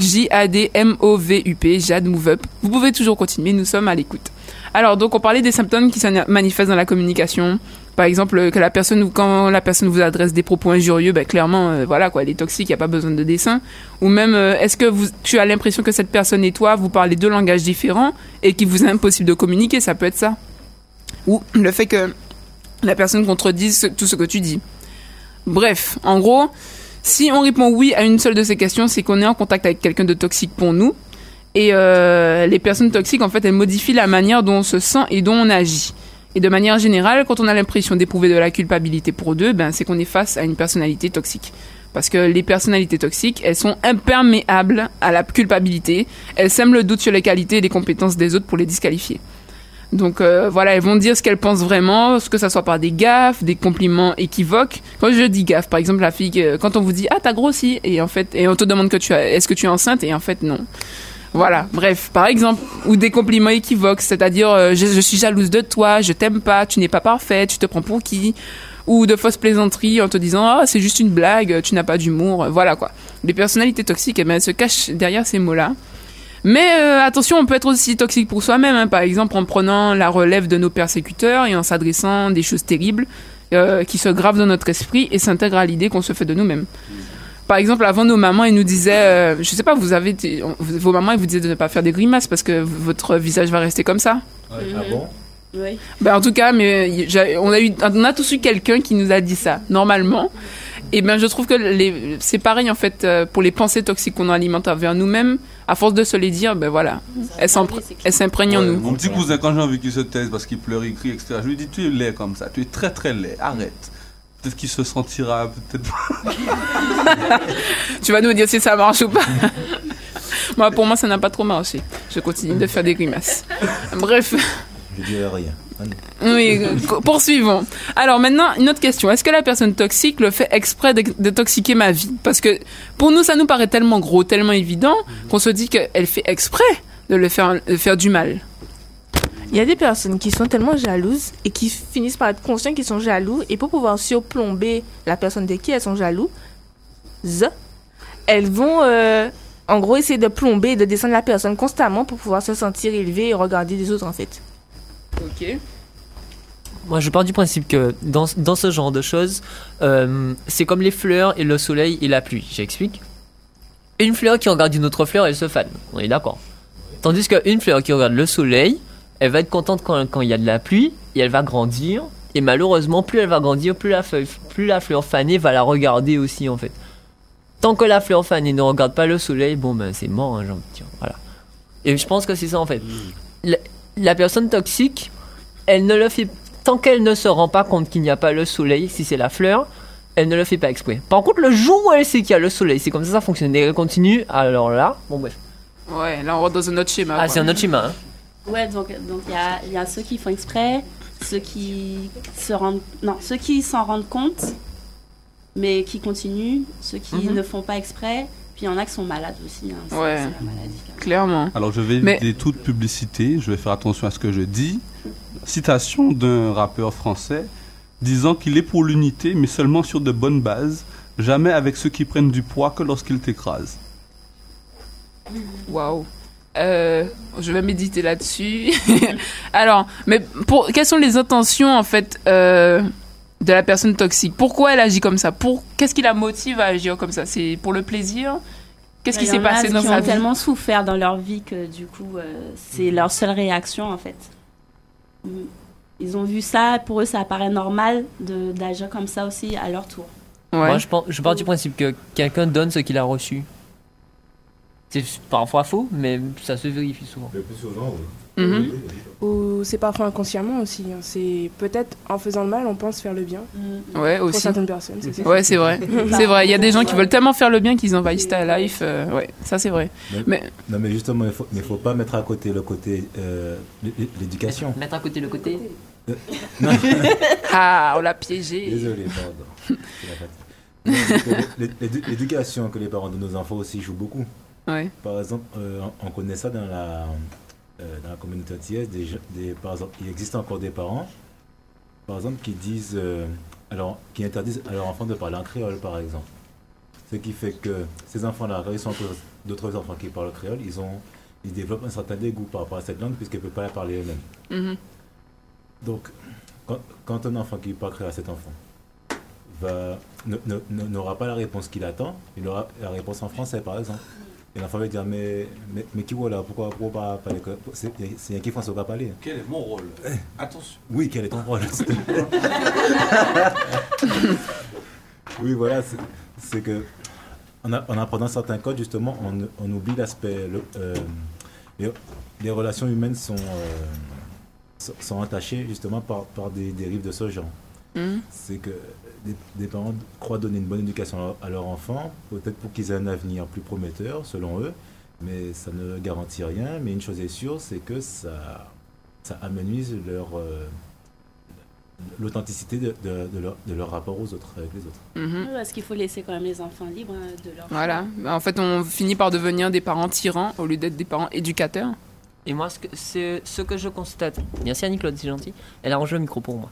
JADMOVUP, Jade Move Up. Vous pouvez toujours continuer, nous sommes à l'écoute. Alors, donc, on parlait des symptômes qui se manifestent dans la communication. Par exemple, quand la personne vous adresse des propos injurieux, ben, clairement, voilà, quoi, elle est toxique, il n'y a pas besoin de dessin. Ou même, est-ce que tu as l'impression que cette personne et toi, vous parlez deux langages différents et qu'il vous est impossible de communiquer, ça peut être ça. Ou le fait que la personne contredise tout ce que tu dis. Bref, en gros, si on répond oui à une seule de ces questions, c'est qu'on est en contact avec quelqu'un de toxique pour nous. Et les personnes toxiques, en fait, elles modifient la manière dont on se sent et dont on agit. Et de manière générale, quand on a l'impression d'éprouver de la culpabilité pour d'eux, ben, c'est qu'on est face à une personnalité toxique. Parce que les personnalités toxiques, elles sont imperméables à la culpabilité. Elles sèment le doute sur les qualités et les compétences des autres pour les disqualifier. Donc voilà, elles vont dire ce qu'elles pensent vraiment, que ça soit par des gaffes, des compliments équivoques. Quand je dis gaffe, par exemple, la fille, quand on vous dit « Ah, t'as grossi !» et en fait, et on te demande est-ce que tu es enceinte, et en fait, non. Voilà, bref, par exemple, ou des compliments équivoques, c'est-à-dire je suis jalouse de toi, je t'aime pas, tu n'es pas parfaite, tu te prends pour qui, ou de fausses plaisanteries en te disant ah c'est juste une blague, tu n'as pas d'humour, voilà quoi. Les personnalités toxiques, eh ben, elles se cachent derrière ces mots-là. Mais attention, on peut être aussi toxique pour soi-même, hein, par exemple en prenant la relève de nos persécuteurs et en s'adressant des choses terribles qui se gravent dans notre esprit et s'intègrent à l'idée qu'on se fait de nous-mêmes. Par exemple, avant, nos mamans, elles nous disaient, je sais pas, vos mamans, elles vous disaient de ne pas faire des grimaces parce que votre visage va rester comme ça. Ah bon? Oui. Ben, en tout cas, mais on a tous eu quelqu'un qui nous a dit ça, normalement. Et ben, je trouve que c'est pareil, en fait, pour les pensées toxiques qu'on alimente envers nous-mêmes. À force de se les dire, ben voilà, elles s'imprègnent en nous. Mon petit cousin, quand j'ai envie qu'il se taise parce qu'il pleure, il crie, etc., je lui dis, tu es laid comme ça, tu es très très laid, arrête. Peut-être qu'il se sentira, peut-être pas. Tu vas nous dire si ça marche ou pas. Moi, pour moi, ça n'a pas trop marché. Je continue de faire des grimaces. Bref. Je dirais rien. Oui, poursuivons. Alors maintenant, une autre question. Est-ce que la personne toxique le fait exprès de toxiquer ma vie? Parce que pour nous, ça nous paraît tellement gros, tellement évident, qu'on se dit qu'elle fait exprès de faire du mal. Il y a des personnes qui sont tellement jalouses et qui finissent par être conscientes qu'ils sont jaloux, et pour pouvoir surplomber la personne de qui elles sont jalouses, elles vont en gros essayer de plomber et de descendre la personne constamment pour pouvoir se sentir élevée et regarder les autres en fait. Ok. Moi, je pars du principe que dans ce genre de choses, c'est comme les fleurs et le soleil et la pluie. J'explique. Une fleur qui regarde une autre fleur, elle se fane. On est d'accord. Tandis qu'une fleur qui regarde le soleil, elle va être contente quand il y a de la pluie et elle va grandir. Et malheureusement, plus elle va grandir, plus la fleur fanée va la regarder aussi en fait. Tant que la fleur fanée ne regarde pas le soleil, bon ben c'est mort, hein, j'ai envie de dire. Voilà. Et je pense que c'est ça en fait. La personne toxique, elle ne le fait tant qu'elle ne se rend pas compte qu'il n'y a pas le soleil, si c'est la fleur, elle ne le fait pas exprès. Par contre, le jour où elle sait qu'il y a le soleil, c'est comme ça fonctionne. Et elle continue, alors là, bon bref. Ouais, là on rentre dans un autre schéma. Ah, c'est un autre schéma, hein. Ouais, donc il y a ceux qui font exprès, ceux qui s'en rendent compte, mais qui continuent, ceux qui ne font pas exprès, puis il y en a qui sont malades aussi. Hein, ouais, c'est la maladie. Clairement. Alors je vais éviter toute publicité, je vais faire attention à ce que je dis. Citation d'un rappeur français disant qu'il est pour l'unité, mais seulement sur de bonnes bases, jamais avec ceux qui prennent du poids que lorsqu'ils t'écrasent. Waouh. Je vais méditer là-dessus. Alors, mais quelles sont les intentions en fait de la personne toxique? Pourquoi elle agit comme ça? Qu'est-ce qui la motive à agir comme ça? C'est pour le plaisir? Qu'est-ce qui s'est passé dans sa vie? Il y en a qui ont tellement souffert dans leur vie que du coup, c'est leur seule réaction en fait. Ils ont vu ça, pour eux, ça apparaît normal d'agir comme ça aussi à leur tour. Ouais. Moi, je pars du principe que quelqu'un donne ce qu'il a reçu. C'est parfois faux, mais ça se vérifie souvent. Le plus souvent, oui. Ou c'est parfois inconsciemment aussi. Hein. C'est peut-être en faisant le mal, on pense faire le bien. Ouais, aussi. Pour certaines personnes, c'est ça. Ouais, c'est vrai. C'est vrai. Il y a des gens qui veulent tellement faire le bien qu'ils envahissent ta life. Ouais, ça c'est vrai. Non, mais justement, il ne faut pas mettre à côté le côté l'éducation. Mettre à côté le côté. Ah, on l'a piégé. Désolé, pardon. L'éducation que les parents de nos enfants aussi joue beaucoup. Ouais. Par exemple, on connaît ça dans la communauté antillaise. Par exemple, il existe encore des parents, par exemple, qui disent, qui interdisent à leurs enfants de parler en créole, par exemple. Ce qui fait que ces enfants-là, quand ils sont entre d'autres enfants qui parlent créole, ils développent un certain dégoût par rapport à cette langue puisqu'ils ne peuvent pas la parler eux-mêmes. Mhm. Donc, quand un enfant qui parle créole à cet enfant n'aura pas la réponse qu'il attend, il aura la réponse en français, par exemple. Et l'enfant va dire, mais qui voilà, pourquoi pas parler? C'est un qui français va parler. Quel est mon rôle? Attention. Oui, quel est ton rôle? Oui, voilà, c'est que en apprenant certains codes, justement, on oublie l'aspect. Les relations humaines sont entachées justement par des dérives de ce genre. C'est que des parents croient donner une bonne éducation à leurs enfants, peut-être pour qu'ils aient un avenir plus prometteur, selon eux, mais ça ne garantit rien. Mais une chose est sûre, c'est que ça amenuise l'authenticité de leur rapport aux autres, avec les autres. Parce qu'il faut laisser quand même les enfants libres de leur choix. Voilà. En fait, on finit par devenir des parents tyrans au lieu d'être des parents éducateurs. Et moi, c'est ce que je constate. Merci Annie-Claude, c'est gentil. Elle a rangé le micro pour moi.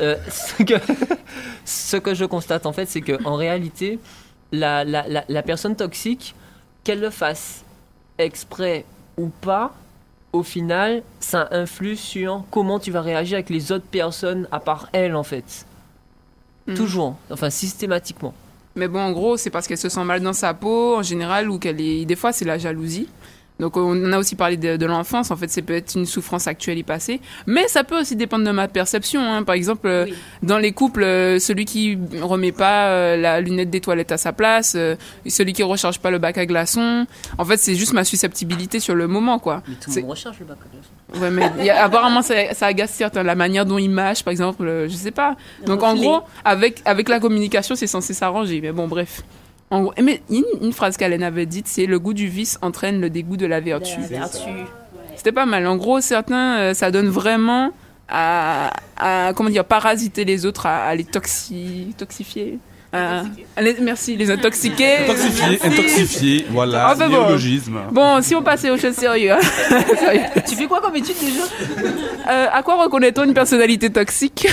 Ce que je constate, en fait, c'est qu'en réalité, la personne toxique, qu'elle le fasse exprès ou pas, au final, ça influe sur comment tu vas réagir avec les autres personnes à part elle, en fait. Toujours, enfin systématiquement. Mais bon, en gros, c'est parce qu'elle se sent mal dans sa peau, en général, ou qu'elle est... Des fois, c'est la jalousie. Donc on a aussi parlé de l'enfance, en fait ça peut être une souffrance actuelle et passée, mais ça peut aussi dépendre de ma perception, hein. Par exemple dans les couples, celui qui remet pas la lunette des toilettes à sa place, celui qui recharge pas le bac à glaçons, en fait c'est juste ma susceptibilité sur le moment quoi. Mais tout le monde recharge le bac à glaçons. Ouais, mais apparemment ça agace certains, la manière dont ils mâchent par exemple, je sais pas. Donc en gros avec la communication c'est censé s'arranger, mais bon bref. En gros, mais une phrase qu'Alain avait dite, c'est le goût du vice entraîne le dégoût de la vertu. C'était pas mal. En gros, certains, ça donc à comment dire, parasiter les autres, à les toxifier. Les intoxiquer. Intoxifier, voilà, enfin, néologisme. Bon, si on passait aux choses sérieuses. Tu fais quoi comme étude déjà? À quoi reconnaît-on une personnalité toxique?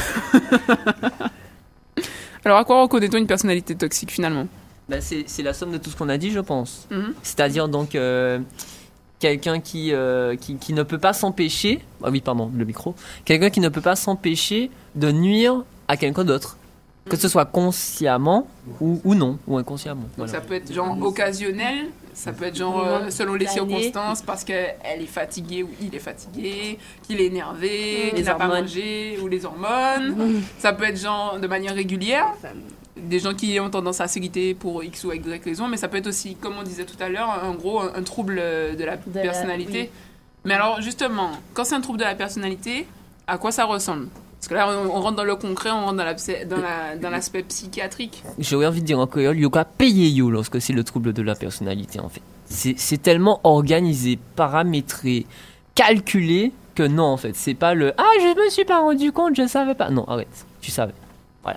Alors, à quoi reconnaît-on une personnalité toxique finalement? Bah, c'est la somme de tout ce qu'on a dit, je pense. C'est-à-dire donc quelqu'un qui ne peut pas s'empêcher... Ah oui, pardon, le micro. Quelqu'un qui ne peut pas s'empêcher de nuire à quelqu'un d'autre. Que ce soit consciemment ou non, ou inconsciemment. Donc Voilà. ça peut être genre occasionnel, ça peut être genre selon les circonstances, parce qu'elle est fatiguée ou il est fatigué, qu'il est énervé, qu'il n'a pas mangé, ou les hormones. Ça peut être genre de manière régulière. Des gens qui ont tendance à s'irriter pour X ou Y raison, mais ça peut être aussi, comme on disait tout à l'heure, en gros, un trouble de la personnalité. Oui. Mais alors, justement, quand c'est un trouble de la personnalité, à quoi ça ressemble? Parce que là, on rentre dans le concret, on rentre dans l'aspect psychiatrique. J'aurais envie de dire en créole, yoga payer you lorsque c'est le trouble de la personnalité, en fait. C'est tellement organisé, paramétré, calculé, que non, en fait. C'est pas le « Ah, je me suis pas rendu compte, je savais pas ». Non, arrête, tu savais. Voilà.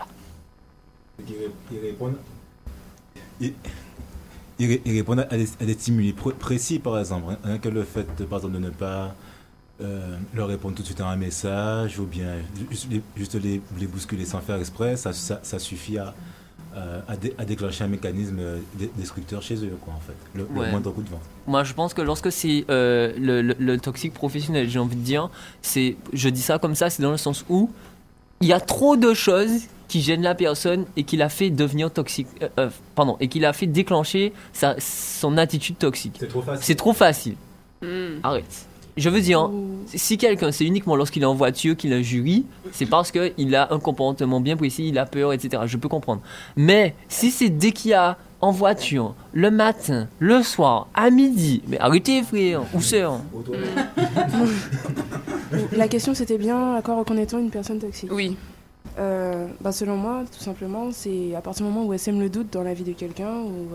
Ils répondent à des stimuli précis, par exemple. Rien que le fait, par exemple, de ne pas leur répondre tout de suite à un message, ou bien juste les bousculer sans faire exprès, ça suffit à déclencher un mécanisme destructeur chez eux, quoi, en fait. Le moindre coup de vent. Moi, je pense que lorsque c'est le toxique professionnel, j'ai envie de dire, je dis ça comme ça, c'est dans le sens où il y a trop de choses qui gênent la personne et qui l'a fait devenir toxique, et qui l'a fait déclencher son attitude toxique. C'est trop facile. C'est trop facile. Arrête. Je veux dire, si quelqu'un, c'est uniquement lorsqu'il est en voiture qu'il injurie, c'est parce qu'il a un comportement bien précis, il a peur, etc. Je peux comprendre. Mais si c'est dès qu'il y a en voiture, le matin, le soir, à midi, mais arrêtez frère ou sœur. La question c'était bien, à quoi reconnaît-on une personne toxique? Oui. Selon moi, tout simplement, c'est à partir du moment où elle sème le doute dans la vie de quelqu'un, où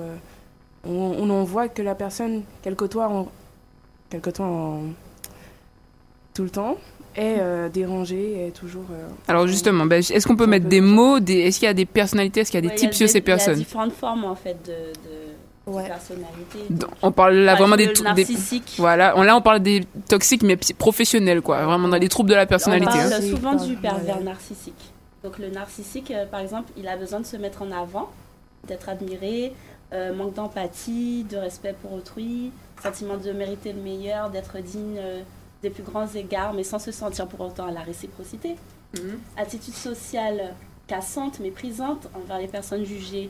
on voit que la personne, quelque temps tout le temps, est dérangé, est toujours... Alors justement, est-ce qu'on peut mettre des mots, est-ce qu'il y a des personnalités, est-ce qu'il y a des types sur ces Il y personnes? a différentes formes en fait de personnalité. On parle là vraiment des narcissiques. Voilà, là on parle des toxiques mais professionnels quoi, vraiment dans les troubles de la personnalité. On parle souvent du pervers narcissique. Donc le narcissique, par exemple, il a besoin de se mettre en avant, d'être admiré, manque d'empathie, de respect pour autrui, sentiment de mériter le meilleur, d'être digne des plus grands égards, mais sans se sentir pour autant à la réciprocité. Attitude sociale cassante, méprisante envers les personnes jugées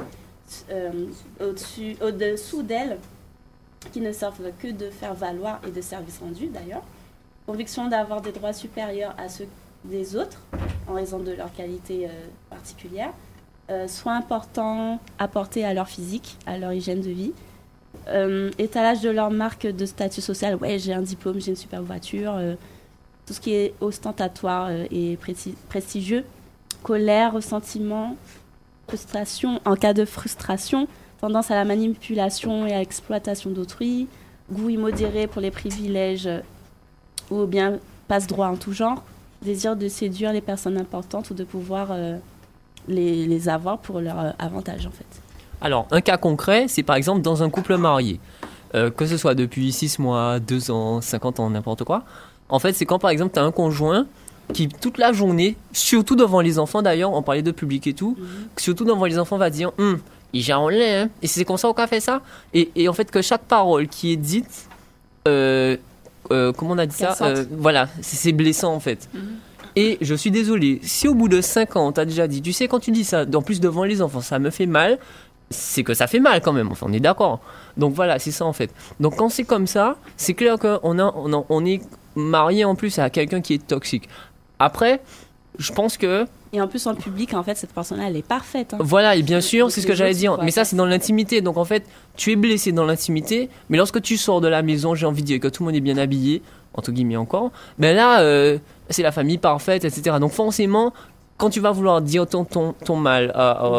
au-dessous d'elles, qui ne servent que de faire valoir et de services rendus d'ailleurs. Conviction d'avoir des droits supérieurs à ceux des autres en raison de leur qualité particulière. Soins importants apportés à leur physique, à leur hygiène de vie. Étalage de leur marque de statut social. Ouais, j'ai un diplôme, j'ai une super voiture. Tout ce qui est ostentatoire et prestigieux. Colère, ressentiment, frustration. En cas de frustration, tendance à la manipulation et à l'exploitation d'autrui. Goût immodéré pour les privilèges ou bien passe-droit en tout genre. Désir de séduire les personnes importantes ou de pouvoir les avoir pour leur avantage en fait. Alors, un cas concret, c'est par exemple dans un couple marié, que ce soit depuis 6 mois, 2 ans, 50 ans, n'importe quoi. En fait, c'est quand par exemple tu as un conjoint qui toute la journée, surtout devant les enfants d'ailleurs, on parlait de public et tout, surtout devant les enfants va dire il gère en lait, hein, et c'est comme ça qu'on a fait ça. Et en fait que chaque parole qui est dite, comment on a dit ça, voilà, c'est blessant en fait. Et je suis désolé, si au bout de 5 ans, t'as déjà dit, tu sais, quand tu dis ça, en plus devant les enfants, ça me fait mal, c'est que ça fait mal quand même, enfin, on est d'accord. Donc voilà, c'est ça en fait. Donc quand c'est comme ça, c'est clair qu'on est marié en plus à quelqu'un qui est toxique. Après, je pense que... Et en plus, en public, en fait, cette personne-là, elle est parfaite. Hein. Voilà, et bien sûr, c'est ce que j'allais dire. Mais ça, c'est dans l'intimité. Donc en fait, tu es blessé dans l'intimité, mais lorsque tu sors de la maison, j'ai envie de dire que tout le monde est bien habillé, entre guillemets encore, ben là... c'est la famille parfaite, etc. Donc forcément, quand tu vas vouloir dire ton mal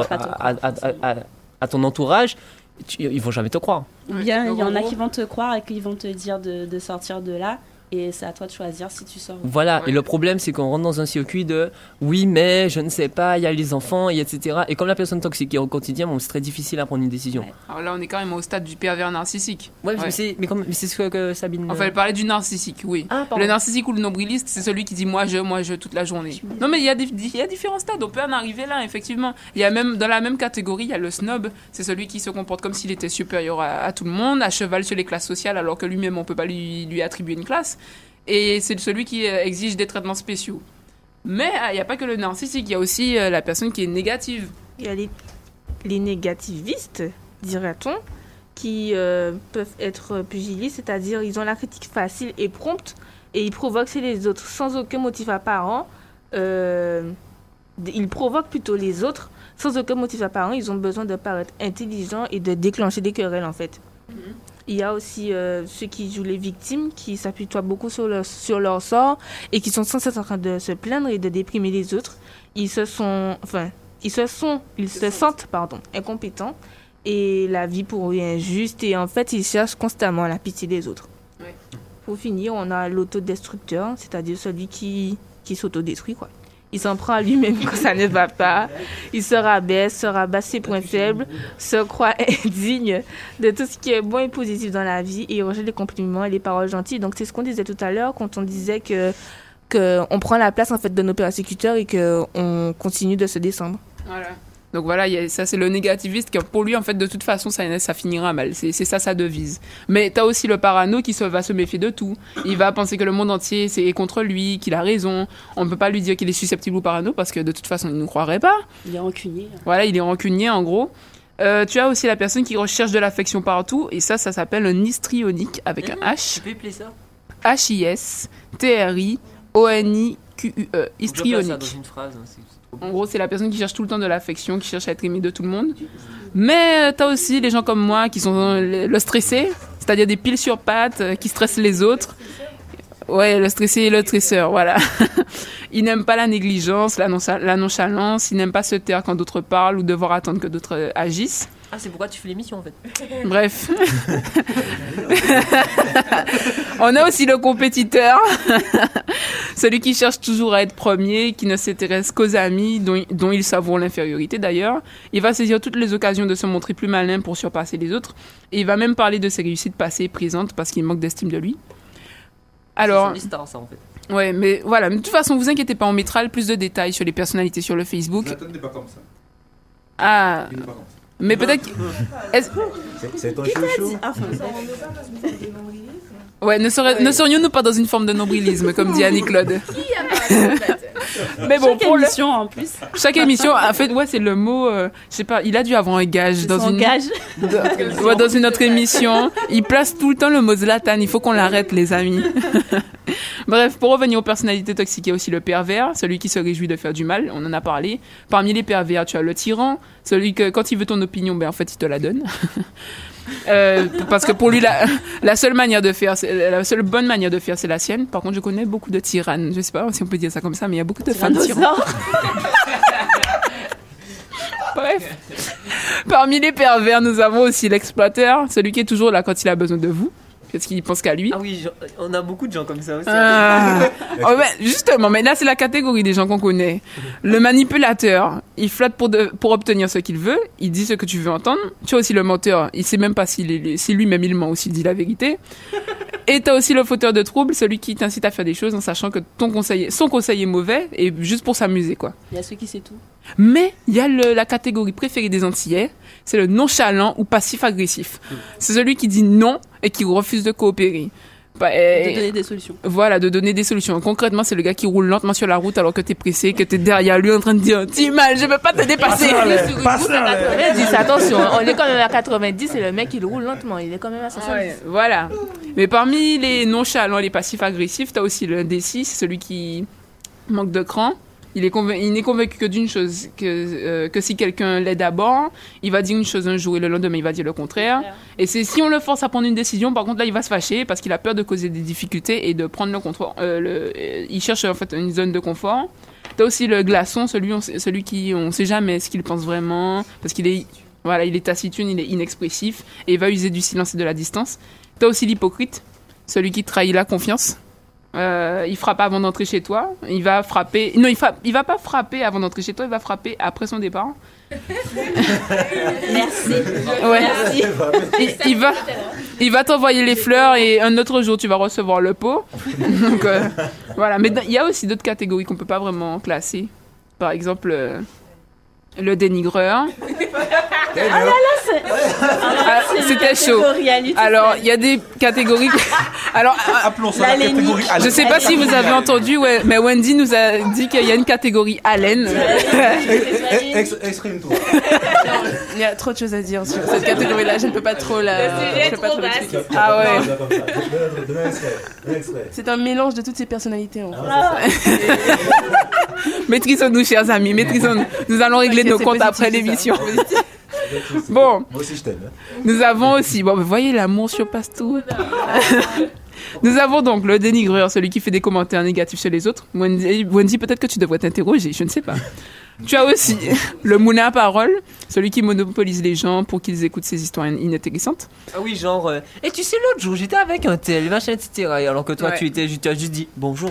à ton entourage, ils vont jamais te croire. Bien, il y en a qui vont te croire et qui vont te dire de sortir de là. Et c'est à toi de choisir si tu sors. Voilà, et le problème, c'est qu'on rentre dans un circuit de oui, mais je ne sais pas, il y a les enfants, etc. Et comme la personne toxique est au quotidien, bon, c'est très difficile à prendre une décision. Ouais. Alors là, on est quand même au stade du pervers narcissique. Ouais. Mais c'est ce que Sabine. Enfin, elle parlait du narcissique, oui. Le narcissique ou le nombriliste, c'est celui qui dit moi je toute la journée. Non, mais il y a différents stades, on peut en arriver là, effectivement. Il y a même, dans la même catégorie, il y a le snob, c'est celui qui se comporte comme s'il était supérieur à tout le monde, à cheval sur les classes sociales, alors que lui-même, on peut pas lui attribuer une classe. Et c'est celui qui exige des traitements spéciaux. Mais il n'y a pas que le narcissique, il y a aussi la personne qui est négative. Il y a les négativistes, dirait-on, qui peuvent être pugilistes, c'est-à-dire ils ont la critique facile et prompte, et ils provoquent chez les autres sans aucun motif apparent. Ils provoquent plutôt les autres sans aucun motif apparent. Ils ont besoin de paraître intelligents et de déclencher des querelles, en fait. Il y a aussi ceux qui jouent les victimes, qui s'appuient beaucoup sur leur sort et qui sont sans cesse en train de se plaindre et de déprimer les autres. Ils se sentent incompétents et la vie pour eux est injuste et en fait ils cherchent constamment la pitié des autres. Ouais. Pour finir, on a l'autodestructeur, c'est-à-dire celui qui s'autodétruit, quoi. Il s'en prend à lui-même quand ça ne va pas. Il se rabaisse ses points faibles, se croit indigne de tout ce qui est bon et positif dans la vie et il rejette les compliments et les paroles gentilles. Donc c'est ce qu'on disait tout à l'heure quand on disait que on prend la place en fait de nos persécuteurs et qu'on continue de se descendre. Voilà. Donc voilà, ça c'est le négativiste qui pour lui en fait de toute façon ça finira mal, c'est ça sa devise. Mais t'as aussi le parano qui va se méfier de tout. Il va penser que le monde entier est contre lui, qu'il a raison. On ne peut pas lui dire qu'il est susceptible ou parano parce que de toute façon il ne croirait pas. Il est rancunier. Voilà, il est rancunier en gros. Tu as aussi la personne qui recherche de l'affection partout et ça s'appelle un histrionique avec un H. Tu peux appeler ça H-I-S-T-R-I-O-N-I-Q-U-E. Histrionique. En gros, c'est la personne qui cherche tout le temps de l'affection, qui cherche à être aimée de tout le monde. Mais t'as aussi les gens comme moi qui sont le stressé, c'est-à-dire des piles sur pattes, qui stressent les autres. Ouais, le stressé et le stresseur, voilà. Ils n'aiment pas la négligence, la nonchalance, ils n'aiment pas se taire quand d'autres parlent ou devoir attendre que d'autres agissent. Ah, c'est pourquoi tu fais l'émission en fait. Bref. On a aussi le compétiteur. Celui qui cherche toujours à être premier, qui ne s'intéresse qu'aux amis, dont il savoure l'infériorité d'ailleurs. Il va saisir toutes les occasions de se montrer plus malin pour surpasser les autres. Et il va même parler de ses réussites passées et présentes parce qu'il manque d'estime de lui. Alors, c'est stars, ça en fait. Ouais, mais voilà. Mais de toute façon, vous inquiétez pas, on mettra plus de détails sur les personnalités sur le Facebook. Zlatan n'est pas comme ça. Ah. Il n'est pas comme ça. Mais peut-être. C'est ton chouchou. Ouais, ne serions-nous pas dans une forme de nombrilisme, comme dit Annie-Claude? Mais bon, chaque émission, en plus. Chaque émission, en fait, ouais, c'est le mot, je sais pas, il a dû avoir un gage dans une... gage. Ouais, dans une autre émission. Il place tout le temps le mot Zlatan, il faut qu'on l'arrête, les amis. Bref, pour revenir aux personnalités toxiques, il y a aussi le pervers, celui qui se réjouit de faire du mal, on en a parlé. Parmi les pervers, tu as le tyran, celui que, quand il veut ton opinion, ben, en fait, il te la donne. Parce que pour lui, la seule manière de faire, la seule bonne manière de faire, c'est la sienne. Par contre, je connais beaucoup de tyrannes. Je sais pas si on peut dire ça comme ça, mais il y a beaucoup de femmes tyrans. Bref. Parmi les pervers, nous avons aussi l'exploiteur, celui qui est toujours là quand il a besoin de vous. Parce qu'il pense qu'à lui. Ah oui, on a beaucoup de gens comme ça aussi. Oh, ben, justement, mais là c'est la catégorie des gens qu'on connaît. Le manipulateur, il flatte pour obtenir ce qu'il veut, il dit ce que tu veux entendre. Tu as aussi le menteur, il sait même pas si lui-même il ment ou s'il dit la vérité. Et tu as aussi le fauteur de troubles, celui qui t'incite à faire des choses en sachant que son conseil est mauvais et juste pour s'amuser, quoi. Il y a ceux qui sait tout. Mais il y a la catégorie préférée des Antillais, c'est le nonchalant ou passif-agressif. C'est celui qui dit non et qui refuse de coopérer. De donner des solutions. Voilà, de donner des solutions. Concrètement, c'est le gars qui roule lentement sur la route alors que t'es pressé, que t'es derrière lui en train de dire « T'es mal, je peux pas te dépasser !» Dis attention, on est quand même à 90 et le mec il roule lentement, il est quand même à 70. Ouais, voilà. Mais parmi les nonchalants et les passifs-agressifs, t'as aussi le indécis, c'est celui qui manque de cran. Il n'est convaincu que d'une chose, que si quelqu'un l'aide à bord, il va dire une chose un jour et le lendemain il va dire le contraire. Et c'est si on le force à prendre une décision, par contre là il va se fâcher parce qu'il a peur de causer des difficultés et de prendre le contrôle. Il cherche en fait une zone de confort. T'as aussi le glaçon, celui qui on sait jamais ce qu'il pense vraiment parce qu'il est il est taciturne, il est inexpressif et il va user du silence et de la distance. T'as aussi l'hypocrite, celui qui trahit la confiance. Il frappe avant d'entrer chez toi. Il va frapper. Non, il va pas frapper avant d'entrer chez toi. Il va frapper après son départ. Merci. Ouais. Merci. Il va t'envoyer les fleurs et un autre jour tu vas recevoir le pot. Donc voilà. Mais il y a aussi d'autres catégories qu'on peut pas vraiment classer. Par exemple, le dénigreur. Ah là là, c'était chaud. Alors, il y a des catégories. Alors, appelons ça la catégorie je sais pas si vous avez entendu, mais Wendy nous a dit qu'il y a une catégorie haleine. Exprime-toi. Il y a trop de choses à dire sur cette catégorie-là, je ne peux pas trop l'expliquer. Ah ouais. C'est un mélange de toutes ces personnalités en fait. Maîtrisons-nous, chers amis, maîtrisons-nous. Nous allons régler nos comptes après l'émission. Bon. Moi aussi je t'aime. Nous avons aussi, vous voyez, l'amour surpasse tout. Nous avons donc le dénigreur, celui qui fait des commentaires négatifs sur les autres. Wendy, peut-être que tu devrais t'interroger, je ne sais pas. Tu as aussi le moulin à parole, celui qui monopolise les gens pour qu'ils écoutent ces histoires inintéressantes. Ah oui, genre, et tu sais, l'autre jour, j'étais avec un tel, machin, etc. Alors que toi, tu as juste dit bonjour.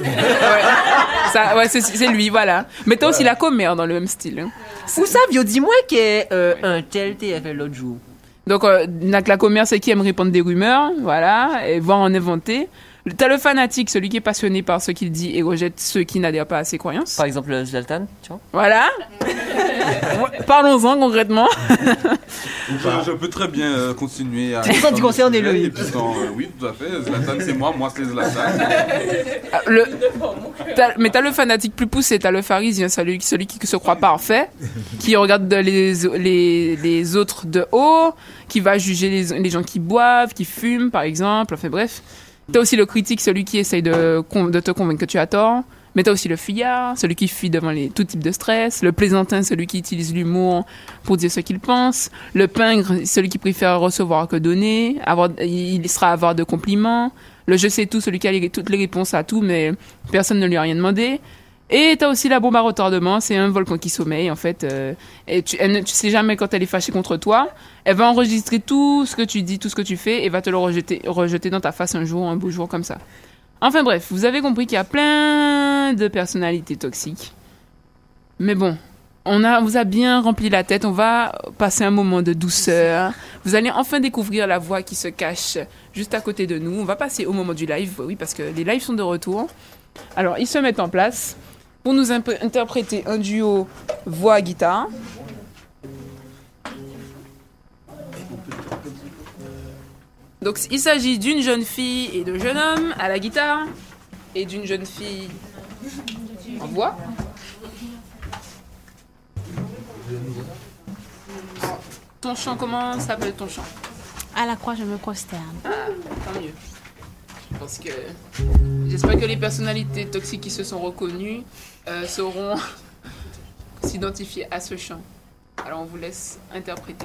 C'est lui, voilà. Mais t'as aussi la commère dans le même style. Hein. Où ça, Vio, dis-moi qu'un tel t'es fait l'autre jour. Donc, la commère, c'est qui aime répandre des rumeurs, voilà, et voir en inventer. T'as le fanatique, celui qui est passionné par ce qu'il dit et rejette ceux qui n'adhèrent pas à ses croyances. Par exemple, Zlatan, tu vois. Voilà. Parlons-en concrètement. Je peux très bien continuer à... C'est ça qui concerne Eloï. Oui, tout à fait. Zlatan, c'est moi c'est Zlatan. Mais t'as le fanatique plus poussé, t'as le pharisien, celui qui se croit parfait, qui regarde les autres de haut, qui va juger les gens qui boivent, qui fument, par exemple. Enfin bref. T'as aussi le critique, celui qui essaye de te convaincre que tu as tort. Mais t'as aussi le fuyard, celui qui fuit devant tout type de stress. Le plaisantin, celui qui utilise l'humour pour dire ce qu'il pense. Le pingre, celui qui préfère recevoir que donner. Il sera avare de compliments. Le je sais tout, celui qui a toutes les réponses à tout, mais personne ne lui a rien demandé. Et t'as aussi la bombe à retardement, c'est un volcan qui sommeille en fait. Et tu sais jamais quand elle est fâchée contre toi. Elle va enregistrer tout ce que tu dis, tout ce que tu fais, et va te le rejeter dans ta face un beau jour comme ça. Enfin bref, vous avez compris qu'il y a plein de personnalités toxiques. Mais bon, vous a bien rempli la tête, on va passer un moment de douceur. Vous allez enfin découvrir la voix qui se cache juste à côté de nous. On va passer au moment du live, oui, parce que les lives sont de retour. Alors, ils se mettent en place pour nous interpréter un duo voix-guitare. Donc, il s'agit d'une jeune fille et d'un jeune homme à la guitare et d'une jeune fille en voix. Ton chant, comment s'appelle ton chant? À la croix, je me prosterne. Ah, tant mieux. Parce que j'espère que les personnalités toxiques qui se sont reconnues sauront s'identifier à ce chant. Alors on vous laisse interpréter.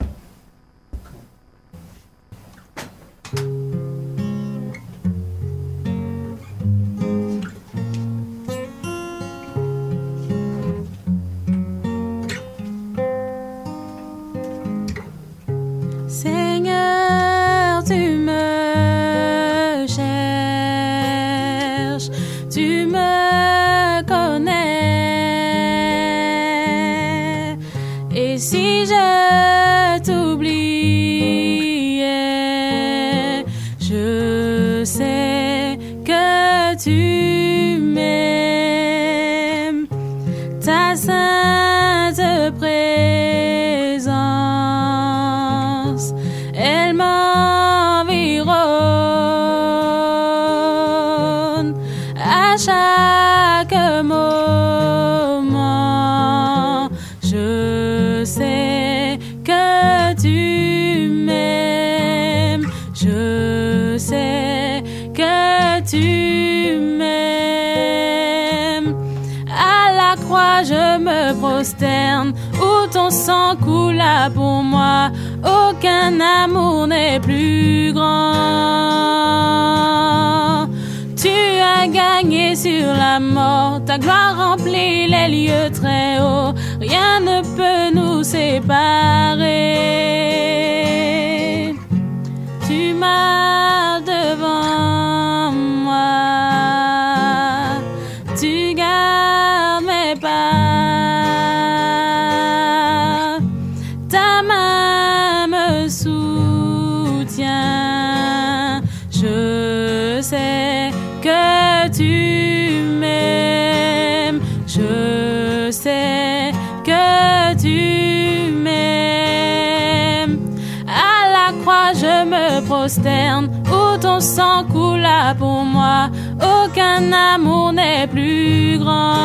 Seigneur, tu me cherches, tu me connais, et si je t'oubliais, je sais que tu m'aimes. Ta sainte présence, elle m'environne à chaque moment. Je sais que tu m'aimes. Je sais que tu m'aimes. À la croix, je me prosterne où ton sang coula pour moi. Aucun amour n'est plus grand. Tu as gagné sur la mort, ta gloire remplit les lieux très hauts. Rien ne peut nous séparer. Tu marches devant moi, tu gardes mes pas. Ta main me soutient. Je sais que tu m'aimes. Je sais que tu m'aimes. À la croix, je me prosterne où ton sang coula pour moi. Aucun amour n'est plus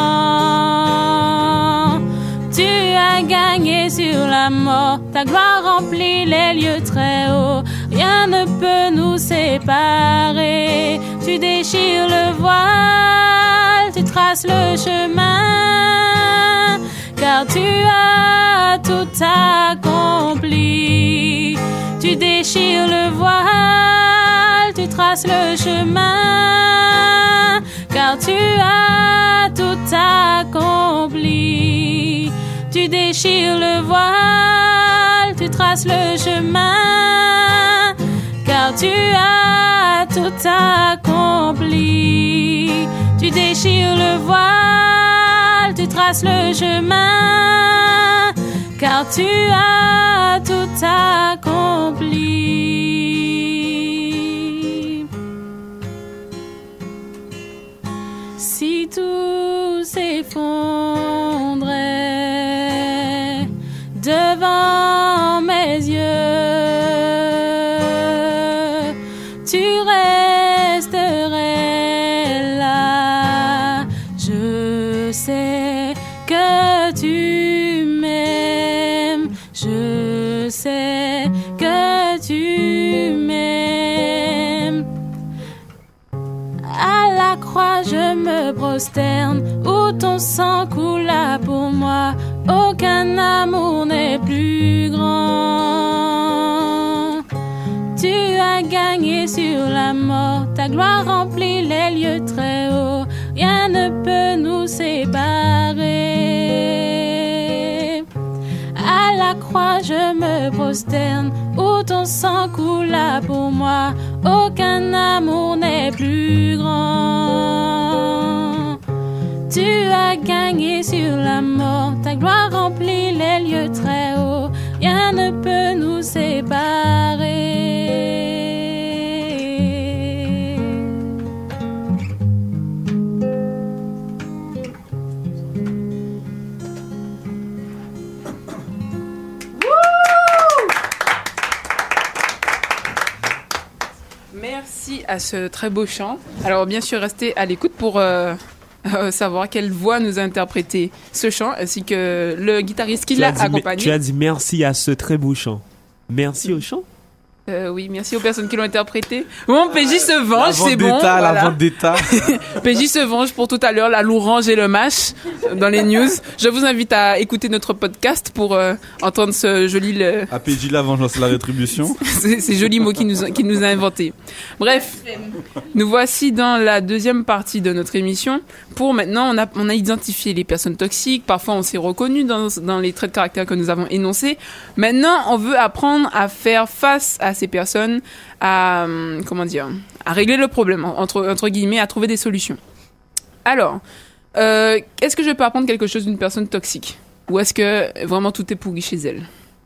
grand. Tu as gagné sur la mort, ta gloire remplit les lieux très hauts. Rien ne peut nous séparer. Tu déchires le voile, tu traces le chemin, car tu as tout accompli. Tu déchires le voile, tu traces le chemin, car tu as tout accompli. Tu déchires le voile, tu traces le chemin, car tu as tout accompli. Tu déchires le voile, tu traces le chemin, car tu as tout accompli. Si tout s'effondrait devant mes yeux, tu resterais là. Je sais que tu m'aimes. Je sais que tu m'aimes. À la croix, je me prosterne où ton sang coula pour moi. Aucun amour n'est plus grand. Tu as gagné sur la mort, ta gloire remplit les lieux très hauts. Rien ne peut nous séparer. À la croix je me prosterne, où ton sang coula pour moi. Aucun amour n'est plus grand. Tu as gagné sur la mort, ta gloire remplit les lieux très hauts. Rien ne peut nous séparer. Merci à ce très beau chant. Alors bien sûr, restez à l'écoute pour savoir quelle voix nous a interprété ce chant, ainsi que le guitariste qui l'a accompagné. Tu as dit merci à ce très beau chant. Merci au chant. Oui, merci aux personnes qui l'ont interprété. Bon, PJ se venge, c'est bon. La vente d'État. PJ se venge pour tout à l'heure, la lourange et le mash dans les news. Je vous invite à écouter notre podcast pour entendre ce joli... À PJ, la vengeance, la rétribution. Ces jolis mots qu'il nous a inventés. Bref, nous voici dans la deuxième partie de notre émission. Pour maintenant, on a identifié les personnes toxiques. Parfois, on s'est reconnu dans les traits de caractère que nous avons énoncés. Maintenant, on veut apprendre à faire face à ces personnes, à régler le problème, entre guillemets, à trouver des solutions. Alors, est-ce que je peux apprendre quelque chose d'une personne toxique? Ou est-ce que vraiment tout est pourri chez elle?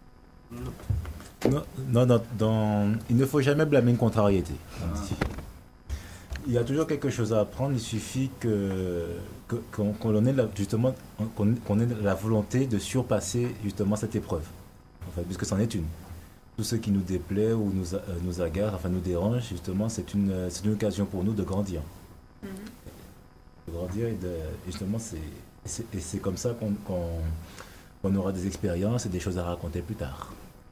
Non, il ne faut jamais blâmer une contrariété. Il y a toujours quelque chose à apprendre, il suffit qu'on ait justement qu'on ait la volonté de surpasser justement cette épreuve, en fait, puisque c'en est une. Tout ce qui nous déplaît ou nous agace, enfin nous dérange, justement, c'est une occasion pour nous de grandir. De grandir et justement, c'est comme ça qu'on aura des expériences et des choses à raconter plus tard.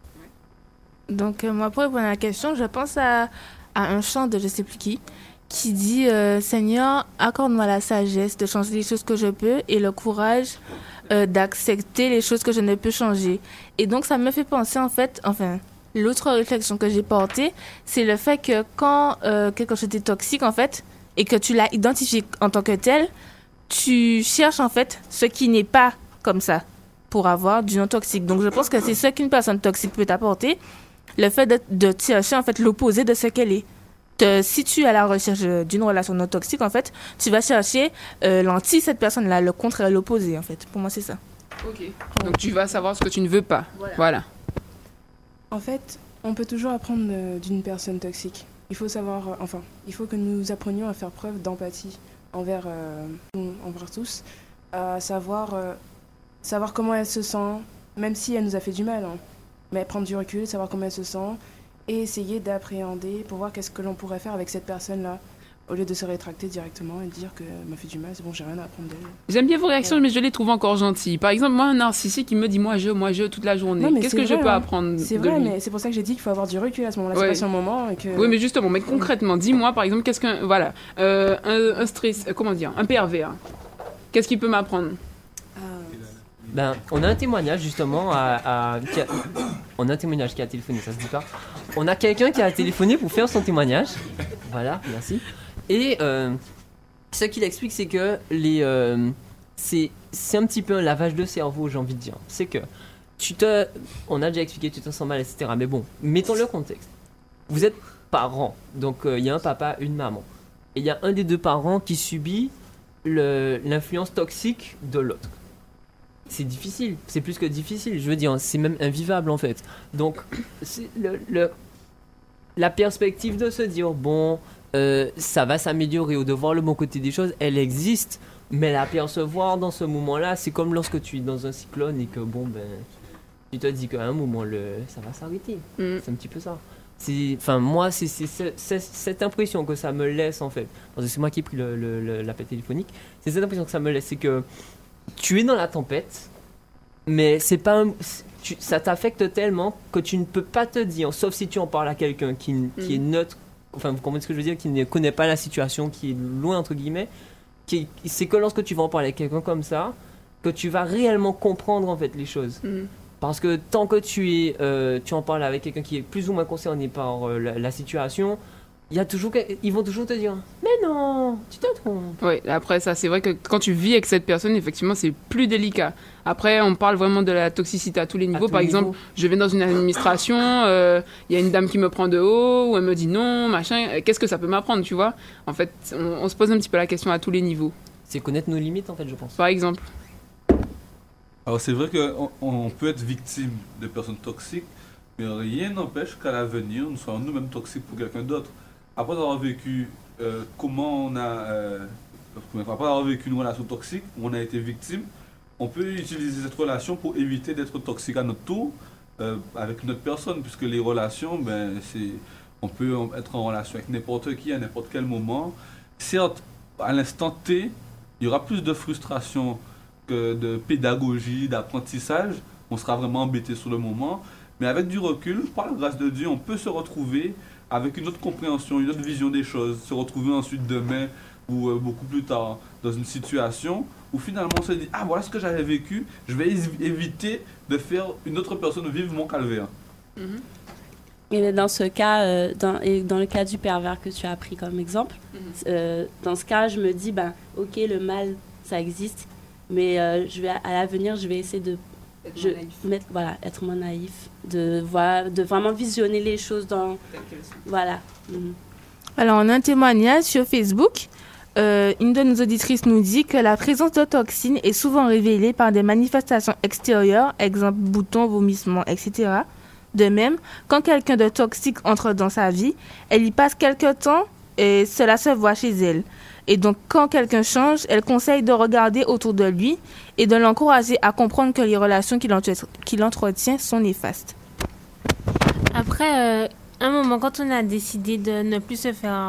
Donc, moi, pour répondre à la question, je pense à un chant de je sais plus qui dit Seigneur, accorde-moi la sagesse de changer les choses que je peux et le courage d'accepter les choses que je ne peux changer. Et donc, ça me fait penser, l'autre réflexion que j'ai portée, c'est le fait que quand quelque chose est toxique, en fait, et que tu l'as identifié en tant que tel, tu cherches, en fait, ce qui n'est pas comme ça pour avoir du non toxique. Donc, je pense que c'est ce qu'une personne toxique peut t'apporter, le fait de chercher, en fait, l'opposé de ce qu'elle est. Si tu es à la recherche d'une relation non toxique, en fait, tu vas chercher l'anti cette personne-là, le contraire, l'opposé, en fait. Pour moi, c'est ça. Ok. Donc, tu vas savoir ce que tu ne veux pas. Voilà. En fait, on peut toujours apprendre d'une personne toxique. Il faut il faut que nous apprenions à faire preuve d'empathie envers tous, à savoir comment elle se sent, même si elle nous a fait du mal, hein. Mais prendre du recul, savoir comment elle se sent, et essayer d'appréhender pour voir qu'est-ce que l'on pourrait faire avec cette personne-là, au lieu de se rétracter directement et dire qu'elle m'a fait du mal, c'est bon, j'ai rien à apprendre d'elle. J'aime bien vos réactions, mais je les trouve encore gentilles. Par exemple, moi, un narcissique qui me dit moi je toute la journée, qu'est-ce que je peux apprendre C'est vrai, mais c'est pour ça que j'ai dit qu'il faut avoir du recul à ce moment-là, c'est pas sur le moment. Et que... Oui, mais justement, mais concrètement, dis-moi, par exemple, qu'est-ce qu'un... Voilà, un stress, un pervers, qu'est-ce qu'il peut m'apprendre? On a un témoignage justement on a un témoignage qui a téléphoné, ça se dit pas. On a quelqu'un qui a téléphoné pour faire son témoignage. Voilà, merci. Et ce qu'il explique, c'est que c'est un petit peu un lavage de cerveau, j'ai envie de dire. C'est que on a déjà expliqué, tu te sens mal, etc. Mais bon, mettons le contexte. Vous êtes parents, donc il y a un papa, une maman. Et il y a un des deux parents qui subit l'influence toxique de l'autre. C'est difficile, c'est plus que difficile, je veux dire, c'est même invivable en fait. Donc, c'est la perspective de se dire, bon, ça va s'améliorer ou de voir le bon côté des choses, elle existe, mais la percevoir dans ce moment-là, c'est comme lorsque tu es dans un cyclone et que, tu te dis qu'à un moment, ça va s'arrêter. C'est un petit peu ça. Moi, c'est cette impression que ça me laisse en fait, parce que c'est moi qui ai pris l'appel téléphonique, c'est cette impression que ça me laisse, c'est que tu es dans la tempête, mais c'est pas ça t'affecte tellement que tu ne peux pas te dire, sauf si tu en parles à quelqu'un qui est neutre, enfin vous comprenez ce que je veux dire, qui ne connaît pas la situation, qui est loin entre guillemets, c'est que lorsque tu vas en parler à quelqu'un comme ça que tu vas réellement comprendre en fait les choses. Parce que tant que tu en parles avec quelqu'un qui est plus ou moins concerné par la situation, ils vont toujours te dire mais non, tu te trompes. Oui, après ça, c'est vrai que quand tu vis avec cette personne, effectivement, c'est plus délicat. Après, on parle vraiment de la toxicité à tous les niveaux. Par exemple, je vais dans une administration, il y a une dame qui me prend de haut, ou elle me dit non, machin. Qu'est-ce que ça peut m'apprendre, tu vois? En fait, on se pose un petit peu la question à tous les niveaux. C'est connaître nos limites, en fait, je pense. Par exemple. Alors c'est vrai qu'on peut être victime de personnes toxiques, mais rien n'empêche qu'à l'avenir, nous soyons nous-mêmes toxiques pour quelqu'un d'autre. Après avoir vécu après avoir vécu une relation toxique où on a été victime, on peut utiliser cette relation pour éviter d'être toxique à notre tour avec une autre personne, puisque les relations, on peut être en relation avec n'importe qui à n'importe quel moment. Certes, à l'instant T, il y aura plus de frustration que de pédagogie, d'apprentissage. On sera vraiment embêté sur le moment. Mais avec du recul, par la grâce de Dieu, on peut se retrouver avec une autre compréhension, une autre vision des choses, se retrouver ensuite demain ou beaucoup plus tard dans une situation où finalement on se dit « Ah, voilà ce que j'avais vécu, je vais éviter de faire une autre personne vivre mon calvaire. Et dans ce cas, dans le cas du pervers que tu as pris comme exemple, dans ce cas, je me dis, ok, le mal, ça existe, mais à l'avenir, je vais essayer de être moins naïf, de vraiment visionner les choses dans... Voilà. Alors, on a un témoignage sur Facebook. Une de nos auditrices nous dit que la présence de toxines est souvent révélée par des manifestations extérieures, exemple boutons, vomissements, etc. De même, quand quelqu'un de toxique entre dans sa vie, elle y passe quelque temps et cela se voit chez elle. Et donc, quand quelqu'un change, elle conseille de regarder autour de lui et de l'encourager à comprendre que les relations qu'il entretient sont néfastes. Après, un moment, quand on a décidé de ne plus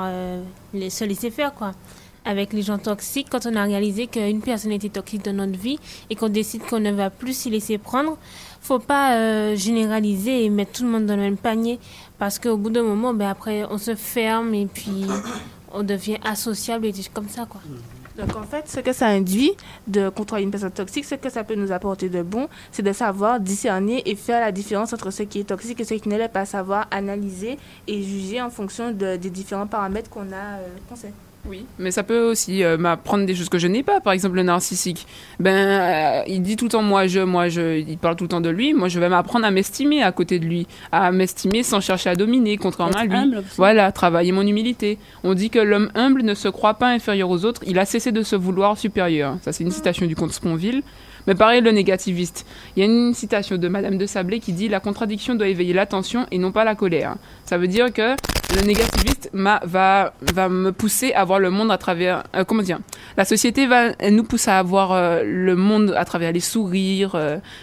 se laisser faire, avec les gens toxiques, quand on a réalisé qu'une personne était toxique dans notre vie et qu'on décide qu'on ne va plus s'y laisser prendre, faut pas généraliser et mettre tout le monde dans le même panier, parce qu'au bout d'un moment, après, on se ferme et puis on devient associable et comme ça, Donc en fait, ce que ça induit de côtoyer une personne toxique, ce que ça peut nous apporter de bon, c'est de savoir discerner et faire la différence entre ce qui est toxique et ce qui ne l'est pas, savoir analyser et juger en fonction des différents paramètres qu'on sait. Oui, mais ça peut aussi m'apprendre des choses que je n'ai pas. Par exemple, le narcissique. Il dit tout le temps il parle tout le temps de lui. Moi, je vais m'apprendre à m'estimer à côté de lui, à m'estimer sans chercher à dominer, contrairement à lui. Humble, voilà, travailler mon humilité. On dit que l'homme humble ne se croit pas inférieur aux autres. Il a cessé de se vouloir supérieur. Ça, c'est une citation du comte Sponville. Mais pareil, le négativiste. Il y a une citation de Madame de Sablé qui dit « La contradiction doit éveiller l'attention et non pas la colère ». Ça veut dire que le négativiste va me pousser à voir le monde à travers... La société elle nous pousse à voir le monde à travers les sourires,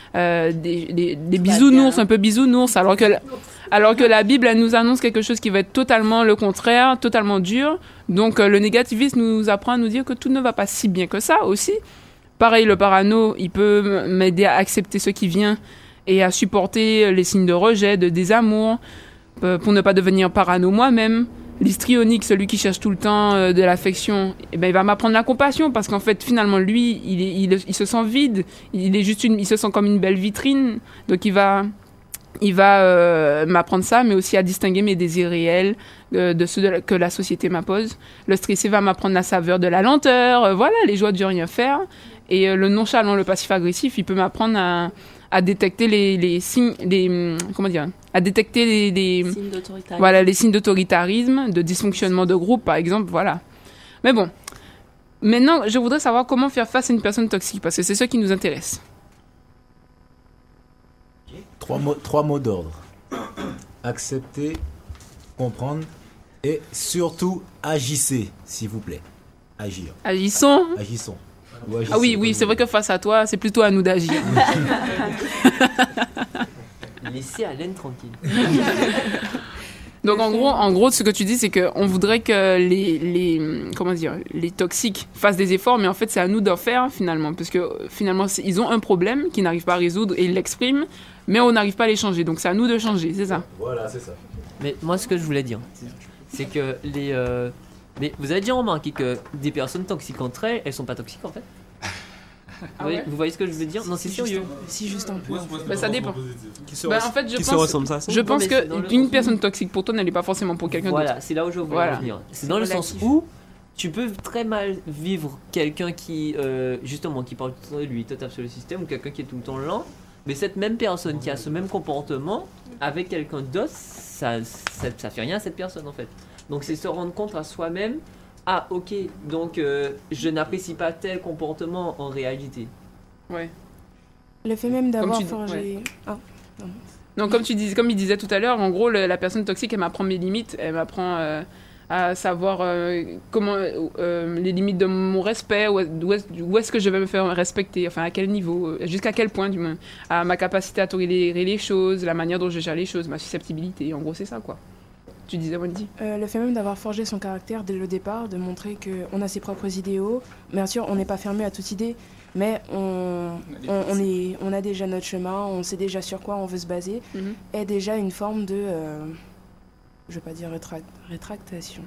des bisounours, un peu bisounours, alors que la Bible, elle nous annonce quelque chose qui va être totalement le contraire, totalement dur. Donc le négativiste nous apprend à nous dire que tout ne va pas si bien que ça aussi. Pareil, le parano, il peut m'aider à accepter ce qui vient et à supporter les signes de rejet, de désamour, pour ne pas devenir parano moi-même. L'histrionique, celui qui cherche tout le temps de l'affection, il va m'apprendre la compassion, parce qu'en fait, finalement, lui, il se sent vide, il se sent comme une belle vitrine, donc il va m'apprendre ça, mais aussi à distinguer mes désirs réels de ceux que la société m'impose. Le stressé va m'apprendre la saveur de la lenteur, les joies de rien faire. Et le nonchalant, le passif-agressif, il peut m'apprendre à détecter les signes, à détecter les signes d'autoritarisme. Les signes d'autoritarisme, de dysfonctionnement de groupe, par exemple, voilà. Mais bon, maintenant, je voudrais savoir comment faire face à une personne toxique, parce que c'est ce qui nous intéresse. Trois mots d'ordre. Accepter, comprendre et surtout agissez, s'il vous plaît. Agir. Agissons. Ah oui, c'est vrai que face à toi, c'est plutôt à nous d'agir. Laissez Alain tranquille. Donc en gros, ce que tu dis, c'est qu'on voudrait que les toxiques fassent des efforts, mais en fait, c'est à nous d'en faire finalement, parce que finalement, ils ont un problème qu'ils n'arrivent pas à résoudre et ils l'expriment, mais on n'arrive pas à les changer. Donc c'est à nous de changer, c'est ça. Voilà, c'est ça. Mais moi, ce que je voulais dire, c'est que mais vous avez déjà remarqué que des personnes toxiques entre elles sont pas toxiques en fait? Vous voyez ce que je veux dire? Non, c'est sérieux. Si, juste un peu. Ça dépend. En fait, je pense qu'une personne toxique pour toi n'elle n'est pas forcément pour quelqu'un d'autre. Voilà, c'est là où je veux revenir. C'est dans le sens où tu peux très mal vivre quelqu'un qui, justement, qui parle tout le temps de lui, tout sur le système, ou quelqu'un qui est tout le temps lent, mais cette même personne qui a ce même comportement, avec quelqu'un d'autre, ça fait rien à cette personne en fait. Donc c'est se rendre compte à soi-même, ah ok, donc je n'apprécie pas tel comportement en réalité. Ouais. Le fait même d'avoir forgé... Non, comme il disait tout à l'heure, en gros, la personne toxique, elle m'apprend mes limites, elle m'apprend à savoir comment les limites de mon respect, où est-ce que je vais me faire respecter, enfin à quel niveau, jusqu'à quel point du moins, à ma capacité à tolérer les choses, la manière dont je gère les choses, ma susceptibilité, en gros c'est ça quoi. Tu disais Wendy? Le fait même d'avoir forgé son caractère dès le départ, de montrer qu'on a ses propres idéaux, bien sûr on n'est pas fermé à toute idée, mais on a déjà notre chemin, on sait déjà sur quoi on veut se baser, est déjà une forme de... je ne vais pas dire rétractation.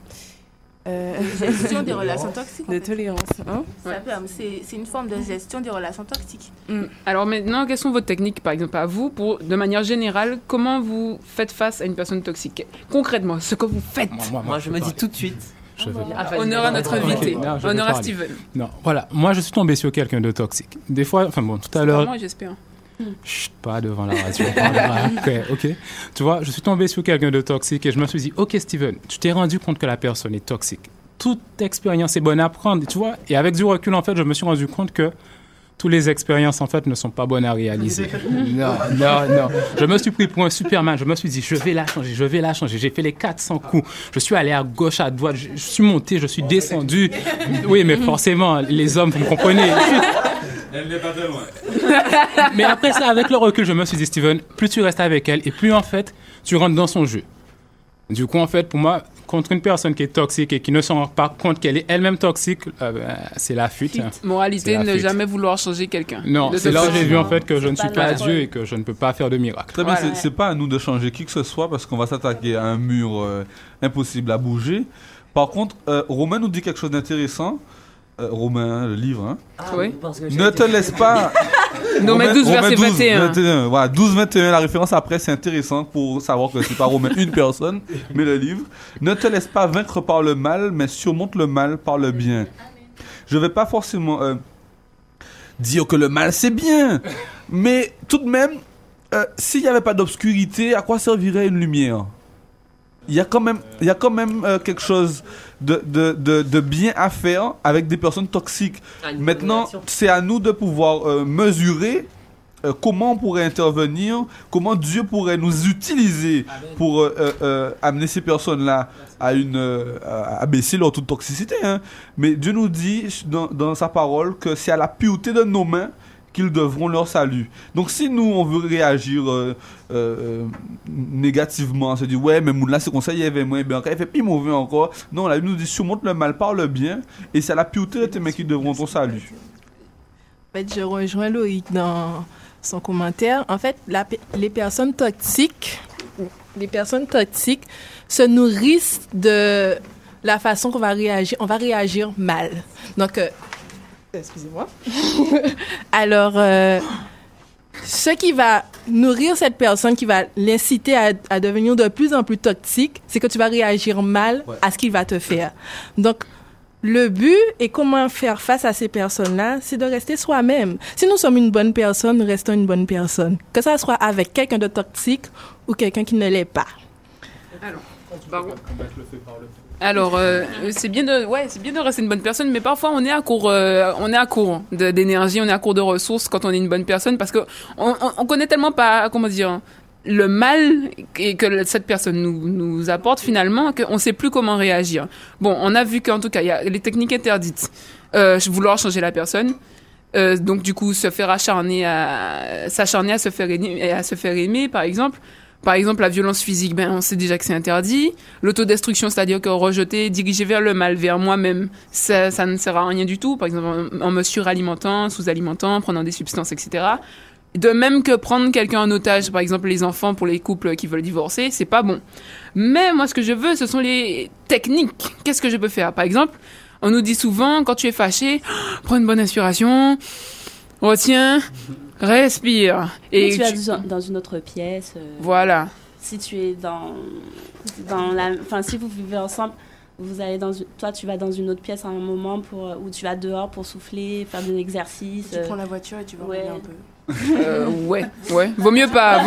Gestion des relations toxiques. De tolérance. Hein? C'est une forme de gestion des relations toxiques. Alors maintenant, quelles sont vos techniques, par exemple, à vous, de manière générale, comment vous faites face à une personne toxique? Concrètement, ce que vous faites. Moi je me dis tout de suite. Honneur à notre invité. Honneur à Steven. Non, voilà. Moi, je suis tombé sur quelqu'un de toxique. Des fois, enfin bon, tout à l'heure... Moi, j'espère. Chut, pas devant la radio. Ok. Tu vois, je suis tombé sur quelqu'un de toxique et je me suis dit, ok Steven, tu t'es rendu compte que la personne est toxique. Toute expérience est bonne à prendre, tu vois. Et avec du recul, en fait, je me suis rendu compte que toutes les expériences, en fait, ne sont pas bonnes à réaliser. Non. Je me suis pris pour un Superman. Je me suis dit, je vais la changer. J'ai fait les 400 coups. Je suis allé à gauche, à droite. Je suis monté, je suis descendu. Oui, mais forcément, les hommes, vous me comprenez. Elle n'est pas très loin. Mais après ça, avec le recul, je me suis dit, Steven, plus tu restes avec elle et plus, en fait, tu rentres dans son jeu. Du coup, en fait, pour moi, contre une personne qui est toxique et qui ne se rend pas compte qu'elle est elle-même toxique, c'est la fuite. Moralité, ne jamais vouloir changer quelqu'un. Non, c'est là où j'ai vu, en fait, que je ne suis pas Dieu et que je ne peux pas faire de miracle. Très bien, c'est pas à nous de changer qui que ce soit parce qu'on va s'attaquer à un mur impossible à bouger. Par contre, Romain nous dit quelque chose d'intéressant. Romain, le livre, hein. Oui. Ne te laisse pas. Romain 12, verset 21. Voilà, 12-21, la référence après, c'est intéressant pour savoir que c'est pas Romain une personne, mais le livre. Ne te laisse pas vaincre par le mal, mais surmonte le mal par le bien. Je vais pas forcément dire que le mal c'est bien, mais tout de même, s'il n'y avait pas d'obscurité, à quoi servirait une lumière? Il y a quand même quelque chose de bien à faire avec des personnes toxiques. Maintenant, c'est à nous de pouvoir mesurer comment on pourrait intervenir, comment Dieu pourrait nous utiliser pour amener ces personnes-là à baisser leur taux de toxicité. Hein. Mais Dieu nous dit dans sa parole que c'est à la pureté de nos mains qu'ils devront leur salut. Donc si nous on veut réagir négativement, on se dit ouais mais là c'est comme ça il y avait moins bien, il fait plus mauvais encore. Non, la Bible nous dit surmonte le mal par le bien et c'est à la pureté de tes mains qu'ils devront ton salut. En fait, je rejoins Loïc dans son commentaire. En fait, les personnes toxiques se nourrissent de la façon qu'on va réagir. On va réagir mal. Donc excusez-moi. Alors, ce qui va nourrir cette personne, qui va l'inciter à devenir de plus en plus toxique, c'est que tu vas réagir mal à ce qu'il va te faire. Donc, le but et comment faire face à ces personnes-là, c'est de rester soi-même. Si nous sommes une bonne personne, nous restons une bonne personne. Que ça soit avec quelqu'un de toxique ou quelqu'un qui ne l'est pas. Alors, c'est bien de rester une bonne personne, mais parfois on est à court d'énergie, on est à court de ressources quand on est une bonne personne parce que on connaît tellement pas, comment dire, le mal que cette personne nous apporte finalement qu'on sait plus comment réagir. Bon, on a vu qu'en tout cas il y a les techniques interdites, vouloir changer la personne. Donc du coup s'acharner à se faire aimer par exemple. Par exemple, la violence physique, on sait déjà que c'est interdit. L'autodestruction, c'est-à-dire que rejeter, diriger vers le mal, vers moi-même, ça ne sert à rien du tout. Par exemple, en me suralimentant, sous-alimentant, prenant des substances, etc. De même que prendre quelqu'un en otage, par exemple les enfants pour les couples qui veulent divorcer, c'est pas bon. Mais moi, ce que je veux, ce sont les techniques. Qu'est-ce que je peux faire? Par exemple, on nous dit souvent, quand tu es fâché, prends une bonne inspiration, retiens, respire. Et tu vas dans une autre pièce. Voilà. Si tu es dans la... Enfin, si vous vivez ensemble, vous allez toi, tu vas dans une autre pièce à un moment ou tu vas dehors pour souffler, faire de l'exercice. Tu prends la voiture et tu vas regarder un peu. Ouais. Vaut mieux pas.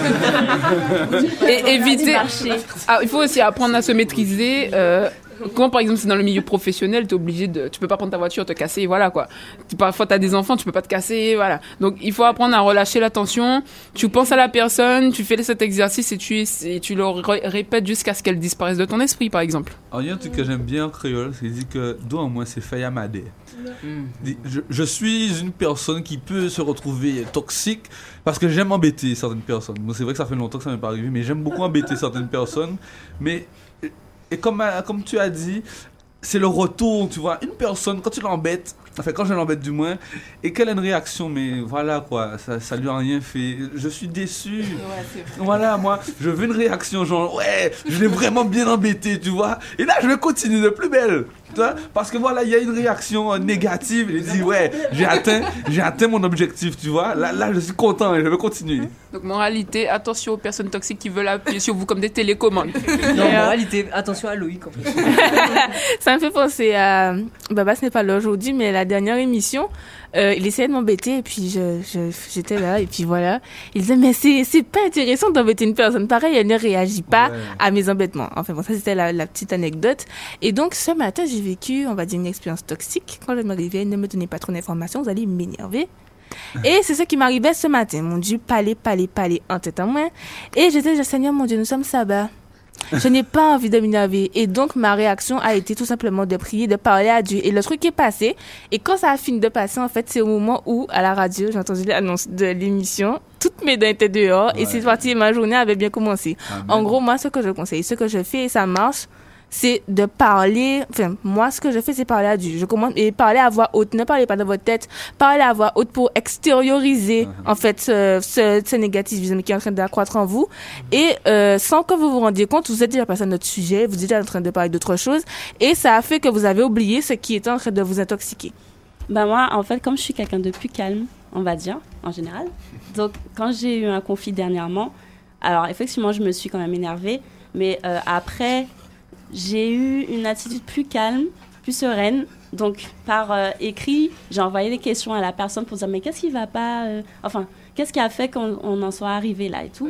Et éviter. Il faut aussi apprendre à se maîtriser. Quand par exemple c'est dans le milieu professionnel, tu peux pas prendre ta voiture, te casser, voilà quoi. Parfois t'as des enfants, tu peux pas te casser, voilà. Donc il faut apprendre à relâcher la tension. Tu penses à la personne, tu fais cet exercice et tu le répètes jusqu'à ce qu'elle disparaisse de ton esprit, par exemple. Alors il y a un truc que j'aime bien en créole, c'est qu'il dit que d'où en moins c'est fait Yamadé. Je suis une personne qui peut se retrouver toxique parce que j'aime embêter certaines personnes. Bon, c'est vrai que ça fait longtemps que ça m'est pas arrivé, mais j'aime beaucoup embêter certaines personnes. Et comme tu as dit, c'est le retour, tu vois. Une personne, quand tu l'embêtes, enfin quand je l'embête du moins, et qu'elle a une réaction, mais voilà quoi, ça lui a rien fait. Je suis déçu. Ouais, c'est vrai. Voilà, moi, je veux une réaction genre, ouais, je l'ai vraiment bien embêté, tu vois. Et là, je vais continuer de plus belle. Tu vois, parce que voilà, il y a une réaction négative. Il dit, ouais, j'ai atteint mon objectif, tu vois. Là, je suis content et je vais continuer. Donc, moralité, attention aux personnes toxiques qui veulent appuyer sur vous comme des télécommandes. Non, moralité, attention à Loïc en fait. Ça me fait penser à... Baba, ce n'est pas là aujourd'hui, mais la dernière émission, il essayait de m'embêter et puis j'étais là et puis voilà. Il disait, mais c'est pas intéressant d'embêter une personne pareille, elle ne réagit pas à mes embêtements. Enfin bon, ça c'était la petite anecdote. Et donc, ce matin, j'ai vécu, on va dire, une expérience toxique. Quand je m'arrivais, ne me donnez pas trop d'informations, vous allez m'énerver. Et c'est ce qui m'arrivait ce matin. Mon Dieu, parler en tête en main. Et j'étais dit, Seigneur, mon Dieu, nous sommes sabbat. Je n'ai pas envie de m'énerver. Et donc, ma réaction a été tout simplement de prier, de parler à Dieu. Et le truc est passé. Et quand ça a fini de passer, en fait, c'est au moment où, à la radio, j'ai entendu l'annonce de l'émission. Toutes mes dents étaient dehors. Ouais. Et c'est parti, ma journée avait bien commencé. Amen. En gros, moi, ce que je conseille, ce que je fais, et ça marche, c'est de parler, enfin, moi, ce que je fais, c'est parler à Dieu. Je commence, et parler à voix haute. Ne parlez pas dans votre tête. Parlez à voix haute pour extérioriser, en fait, ce négativisme qui est en train d'accroître en vous. Et, sans que vous vous rendiez compte, vous êtes déjà passé à notre sujet, vous êtes déjà en train de parler d'autre chose. Et ça a fait que vous avez oublié ce qui était en train de vous intoxiquer. Ben, moi, en fait, comme je suis quelqu'un de plus calme, on va dire, en général. Donc, quand j'ai eu un conflit dernièrement, alors, effectivement, je me suis quand même énervée. Mais, après, j'ai eu une attitude plus calme, plus sereine. Donc, par écrit, j'ai envoyé des questions à la personne pour dire « Mais qu'est-ce qui va pas Enfin, qu'est-ce qui a fait qu'on en soit arrivé là et tout ?»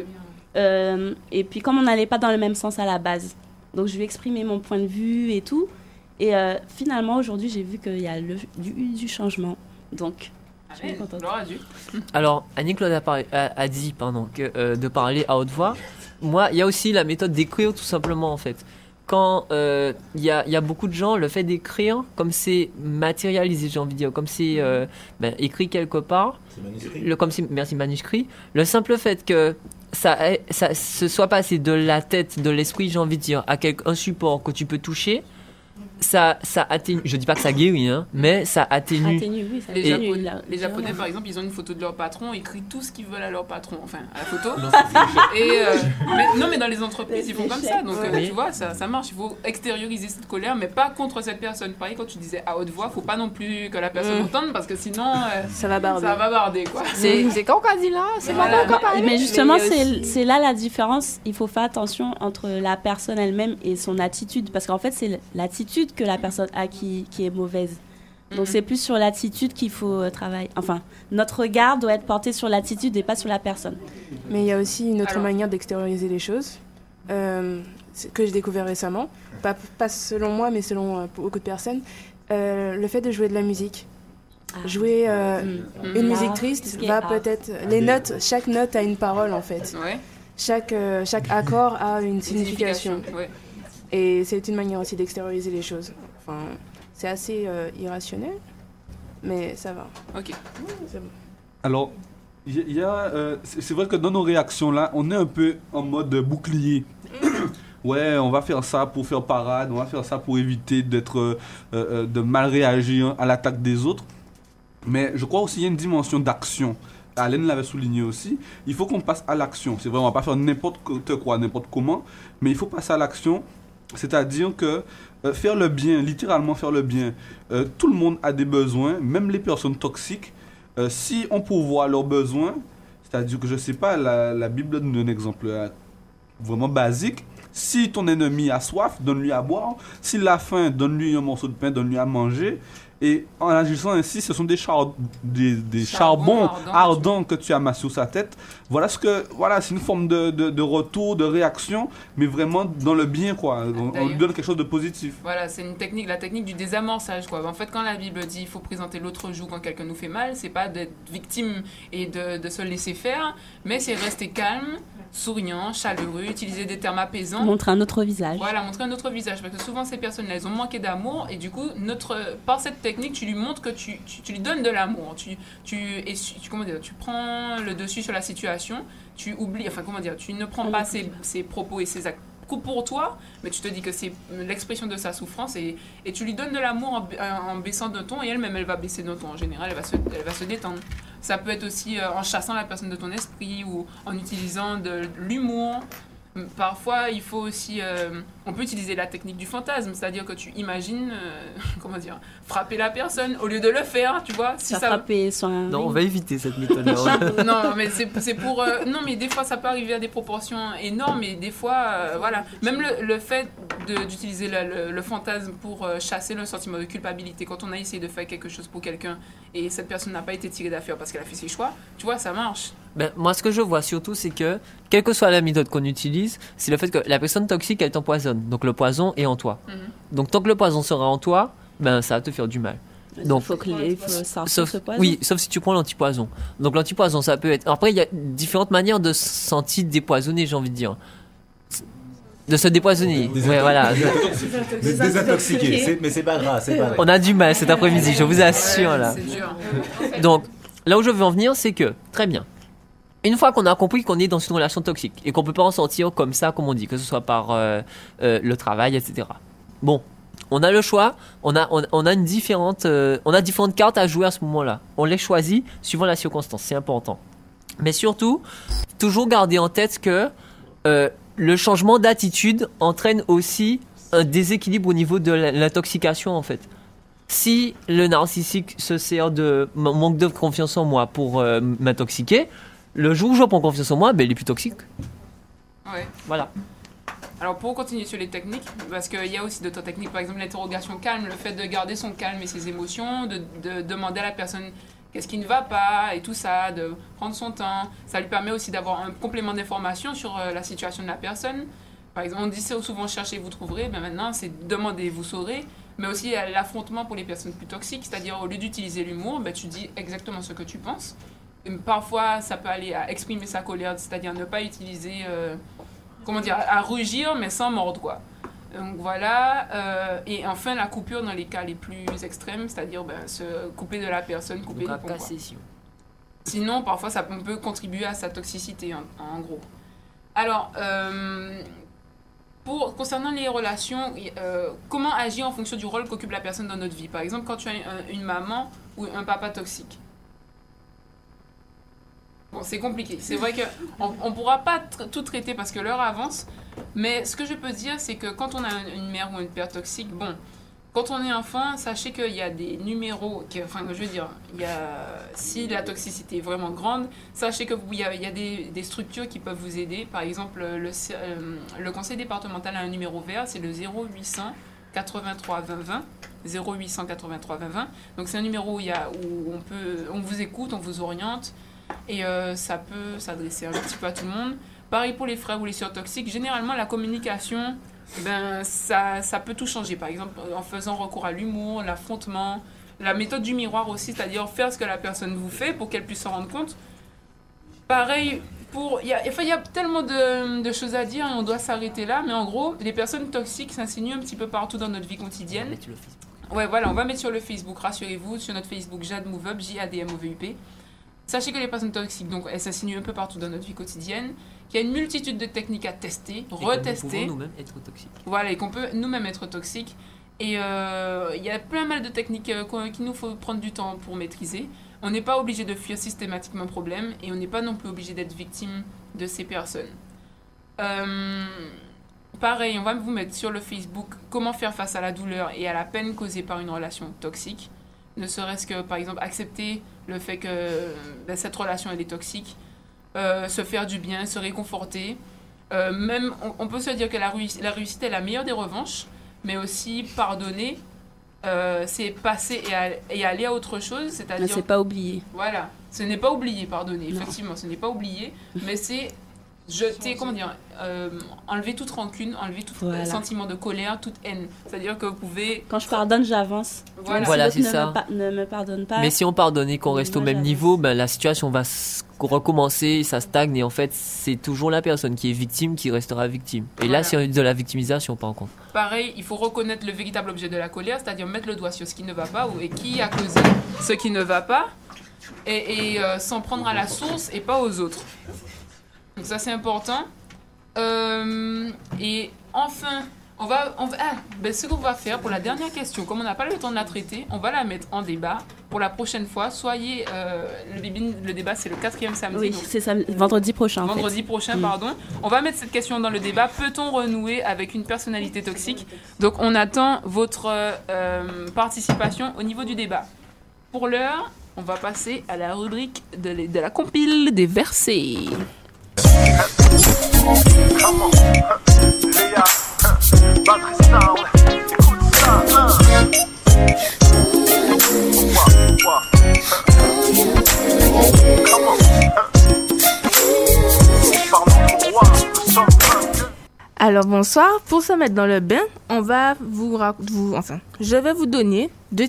Et puis, comme on n'allait pas dans le même sens à la base, donc je lui ai exprimé mon point de vue et tout. Et finalement, aujourd'hui, j'ai vu qu'il y a eu du changement. Donc, je suis contente. Alors, Annie-Claude a dit que, de parler à haute voix. Moi, il y a aussi la méthode d'écrire, tout simplement, en fait. Quand il y a beaucoup de gens, le fait d'écrire, comme c'est matérialisé, j'ai envie de dire, comme c'est écrit quelque part, merci manuscrit, le simple fait que ça se soit passé de la tête, de l'esprit, j'ai envie de dire, à un support que tu peux toucher, ça atténue, je dis pas que ça guérit, hein, mais ça atténue. Oui, ça les Japonais, par exemple, ils ont une photo de leur patron, ils écrivent tout ce qu'ils veulent à leur patron, enfin, à la photo. Mais dans les entreprises, ils font comme ça, donc tu vois, ça marche. Il faut extérioriser cette colère, mais pas contre cette personne. Pareil, quand tu disais à haute voix, faut pas non plus que la personne entende, parce que sinon, ça va barder. Quoi. C'est quand qu'on dit là, c'est pas encore parlé. Mais justement, c'est là la différence. Il faut faire attention entre la personne elle-même et son attitude, parce qu'en fait, c'est l'attitude que la personne a qui est mauvaise. Donc, c'est plus sur l'attitude qu'il faut travailler. Enfin, notre regard doit être porté sur l'attitude et pas sur la personne. Mais il y a aussi une autre manière d'extérioriser les choses que j'ai découvert récemment. Pas selon moi, mais selon beaucoup de personnes. Le fait de jouer de la musique. Jouer une musique triste va peut-être... Les notes, chaque note a une parole, en fait. Ouais. Chaque accord a une signification. Ouais. Et c'est une manière aussi d'extérioriser les choses. Enfin, c'est assez irrationnel, mais ça va. Ok. C'est bon. Alors, c'est vrai que dans nos réactions là, on est un peu en mode bouclier. Ouais, on va faire ça pour faire parade, on va faire ça pour éviter de mal réagir à l'attaque des autres. Mais je crois aussi qu'il y a une dimension d'action. Alain l'avait souligné aussi, il faut qu'on passe à l'action. C'est vrai, on ne va pas faire n'importe quoi, n'importe comment, mais il faut passer à l'action. C'est-à-dire que faire le bien, littéralement faire le bien, tout le monde a des besoins, même les personnes toxiques. si on pourvoit leurs besoins, c'est-à-dire que je sais pas, la Bible donne un exemple vraiment basique. Si ton ennemi a soif, donne-lui à boire. S'il a faim, donne-lui un morceau de pain, donne-lui à manger. Et en agissant ainsi, ce sont des charbons ardents que tu amasses sur sa tête. Voilà c'est une forme de retour, de réaction, mais vraiment dans le bien, quoi. On lui donne quelque chose de positif. Voilà, c'est la technique du désamorçage, quoi. En fait, quand la Bible dit il faut présenter l'autre joue quand quelqu'un nous fait mal, c'est pas d'être victime et de se laisser faire, mais c'est rester calme, souriant, chaleureux, utiliser des termes apaisants. Montrer un autre visage. Voilà, montrer un autre visage. Parce que souvent, ces personnes-là, elles ont manqué d'amour. Et du coup, par cette technique, tu lui montres que tu lui donnes de l'amour. Tu prends le dessus sur la situation. Tu oublies, tu ne prends pas ses propos et ses actes pour toi, mais tu te dis que c'est l'expression de sa souffrance et tu lui donnes de l'amour en baissant d'un ton et elle-même, elle va baisser d'un ton. En général, elle va se détendre. Ça peut être aussi en chassant la personne de ton esprit ou en utilisant de l'humour. Parfois, il faut aussi... on peut utiliser la technique du fantasme, c'est-à-dire que tu imagines, frapper la personne au lieu de le faire, tu vois. Si ça frapper son... Non, on va éviter cette méthode-là. Non, mais c'est pour... non, mais des fois, ça peut arriver à des proportions énormes et des fois, voilà. Même le fait d'utiliser le fantasme pour chasser le sentiment de culpabilité, quand on a essayé de faire quelque chose pour quelqu'un et cette personne n'a pas été tirée d'affaire parce qu'elle a fait ses choix, tu vois, ça marche. Ben, moi, ce que je vois surtout, c'est que, quelle que soit la méthode qu'on utilise, c'est le fait que la personne toxique, elle t'empoisonne. Donc, le poison est en toi. Donc, tant que le poison sera en toi, ben, ça va te faire du mal. Donc, oui, sauf si tu prends l'antipoison. Donc, l'antipoison, ça peut être... Après, il y a différentes manières de se sentir dépoisonné, j'ai envie de dire. De se dépoisonner. Ouais, voilà. Désintoxiquer. Mais c'est pas grave, On a du mal cet après-midi, je vous assure, là. Donc, là où je veux en venir, c'est que, très bien. Une fois qu'on a compris qu'on est dans une relation toxique et qu'on peut pas en sortir comme ça, comme on dit, que ce soit par le travail, etc. Bon, on a le choix, on a différentes cartes à jouer à ce moment-là. On les choisit suivant la circonstance, c'est important. Mais surtout, toujours garder en tête que le changement d'attitude entraîne aussi un déséquilibre au niveau de l'intoxication, en fait. Si le narcissique se sert de manque de confiance en moi pour m'intoxiquer, le jour où je prends confiance en moi, ben, il est plus toxique. Ouais. Voilà. Alors, pour continuer sur les techniques, parce qu'il y a aussi d'autres techniques, par exemple l'interrogation calme, le fait de garder son calme et ses émotions, de demander à la personne qu'est-ce qui ne va pas et tout ça, de prendre son temps. Ça lui permet aussi d'avoir un complément d'information sur la situation de la personne. Par exemple, on dit souvent cherchez, vous trouverez. Ben maintenant, c'est demander, vous saurez. Mais aussi l'affrontement pour les personnes plus toxiques, c'est-à-dire au lieu d'utiliser l'humour, ben, tu dis exactement ce que tu penses. Et parfois, ça peut aller à exprimer sa colère, c'est-à-dire ne pas utiliser, à rugir, mais sans mordre, quoi. Donc voilà, et enfin la coupure dans les cas les plus extrêmes, c'est-à-dire se couper de la personne, couper les ponts. Sinon, parfois, ça peut contribuer à sa toxicité, en gros. Alors, concernant les relations, comment agir en fonction du rôle qu'occupe la personne dans notre vie? Par exemple, quand tu as une maman ou un papa toxique. Bon, c'est compliqué. C'est vrai qu'on ne pourra pas tout traiter parce que l'heure avance. Mais ce que je peux dire, c'est que quand on a une mère ou un père toxique, bon, quand on est enfant, sachez qu'il y a des numéros... si la toxicité est vraiment grande, sachez qu'il y a des structures qui peuvent vous aider. Par exemple, le conseil départemental a un numéro vert, c'est le 0800 83 20 20. 0800 83 20 20. Donc c'est un numéro où on vous écoute, on vous oriente. Et ça peut s'adresser un petit peu à tout le monde. Pareil pour les frères ou les sœurs toxiques. Généralement, la communication, ça peut tout changer. Par exemple, en faisant recours à l'humour, l'affrontement, la méthode du miroir aussi, c'est-à-dire faire ce que la personne vous fait pour qu'elle puisse s'en rendre compte. Pareil, il y a tellement de choses à dire et on doit s'arrêter là. Mais en gros, les personnes toxiques s'insinuent un petit peu partout dans notre vie quotidienne. Ouais, voilà, on va mettre sur le Facebook, rassurez-vous, sur notre Facebook Jade Move Up, JADMOVUP. Sachez que les personnes toxiques, donc, elles s'insinuent un peu partout dans notre vie quotidienne, qu'il y a une multitude de techniques à tester, retester. Et qu'on peut nous-mêmes être toxiques. Voilà, et qu'on peut nous-mêmes être toxiques. Et il y a plein mal de techniques qu'il nous faut prendre du temps pour maîtriser. On n'est pas obligé de fuir systématiquement un problème et on n'est pas non plus obligé d'être victime de ces personnes. Pareil, on va vous mettre sur le Facebook comment faire face à la douleur et à la peine causée par une relation toxique. Ne serait-ce que, par exemple, accepter le fait que cette relation elle est toxique, se faire du bien, se réconforter. Même, on peut se dire que la réussite est la meilleure des revanches, mais aussi pardonner, c'est passer et aller à autre chose, c'est-à-dire... Mais c'est pas oublier. Voilà, ce n'est pas oublier, pardonner, effectivement, ce n'est pas oublier, mais c'est jeter, enlever toute rancune, enlever tout sentiment de colère, toute haine. C'est-à-dire que vous pouvez... Quand je pardonne, j'avance. Voilà, c'est ça. Ne me pardonne pas. Mais si on pardonne et qu'on reste au même niveau, la situation va recommencer, ça stagne et en fait, c'est toujours la personne qui est victime qui restera victime. Et là, c'est de la victimisation, par contre. Pareil, il faut reconnaître le véritable objet de la colère, c'est-à-dire mettre le doigt sur ce qui ne va pas et qui a causé ce qui ne va pas et s'en prendre à la source et pas aux autres. Donc ça c'est important. Et enfin, ce qu'on va faire pour la dernière question, comme on n'a pas le temps de la traiter, on va la mettre en débat pour la prochaine fois. Soyez, le débat c'est le 4e samedi. Oui, c'est vendredi prochain. Vendredi prochain, pardon. On va mettre cette question dans le débat. Peut-on renouer avec une personnalité toxique? Donc on attend votre participation au niveau du débat. Pour l'heure, on va passer à la rubrique de la compile des versets. Alors bonsoir, pour se mettre dans le bain, on va je vais vous donner deux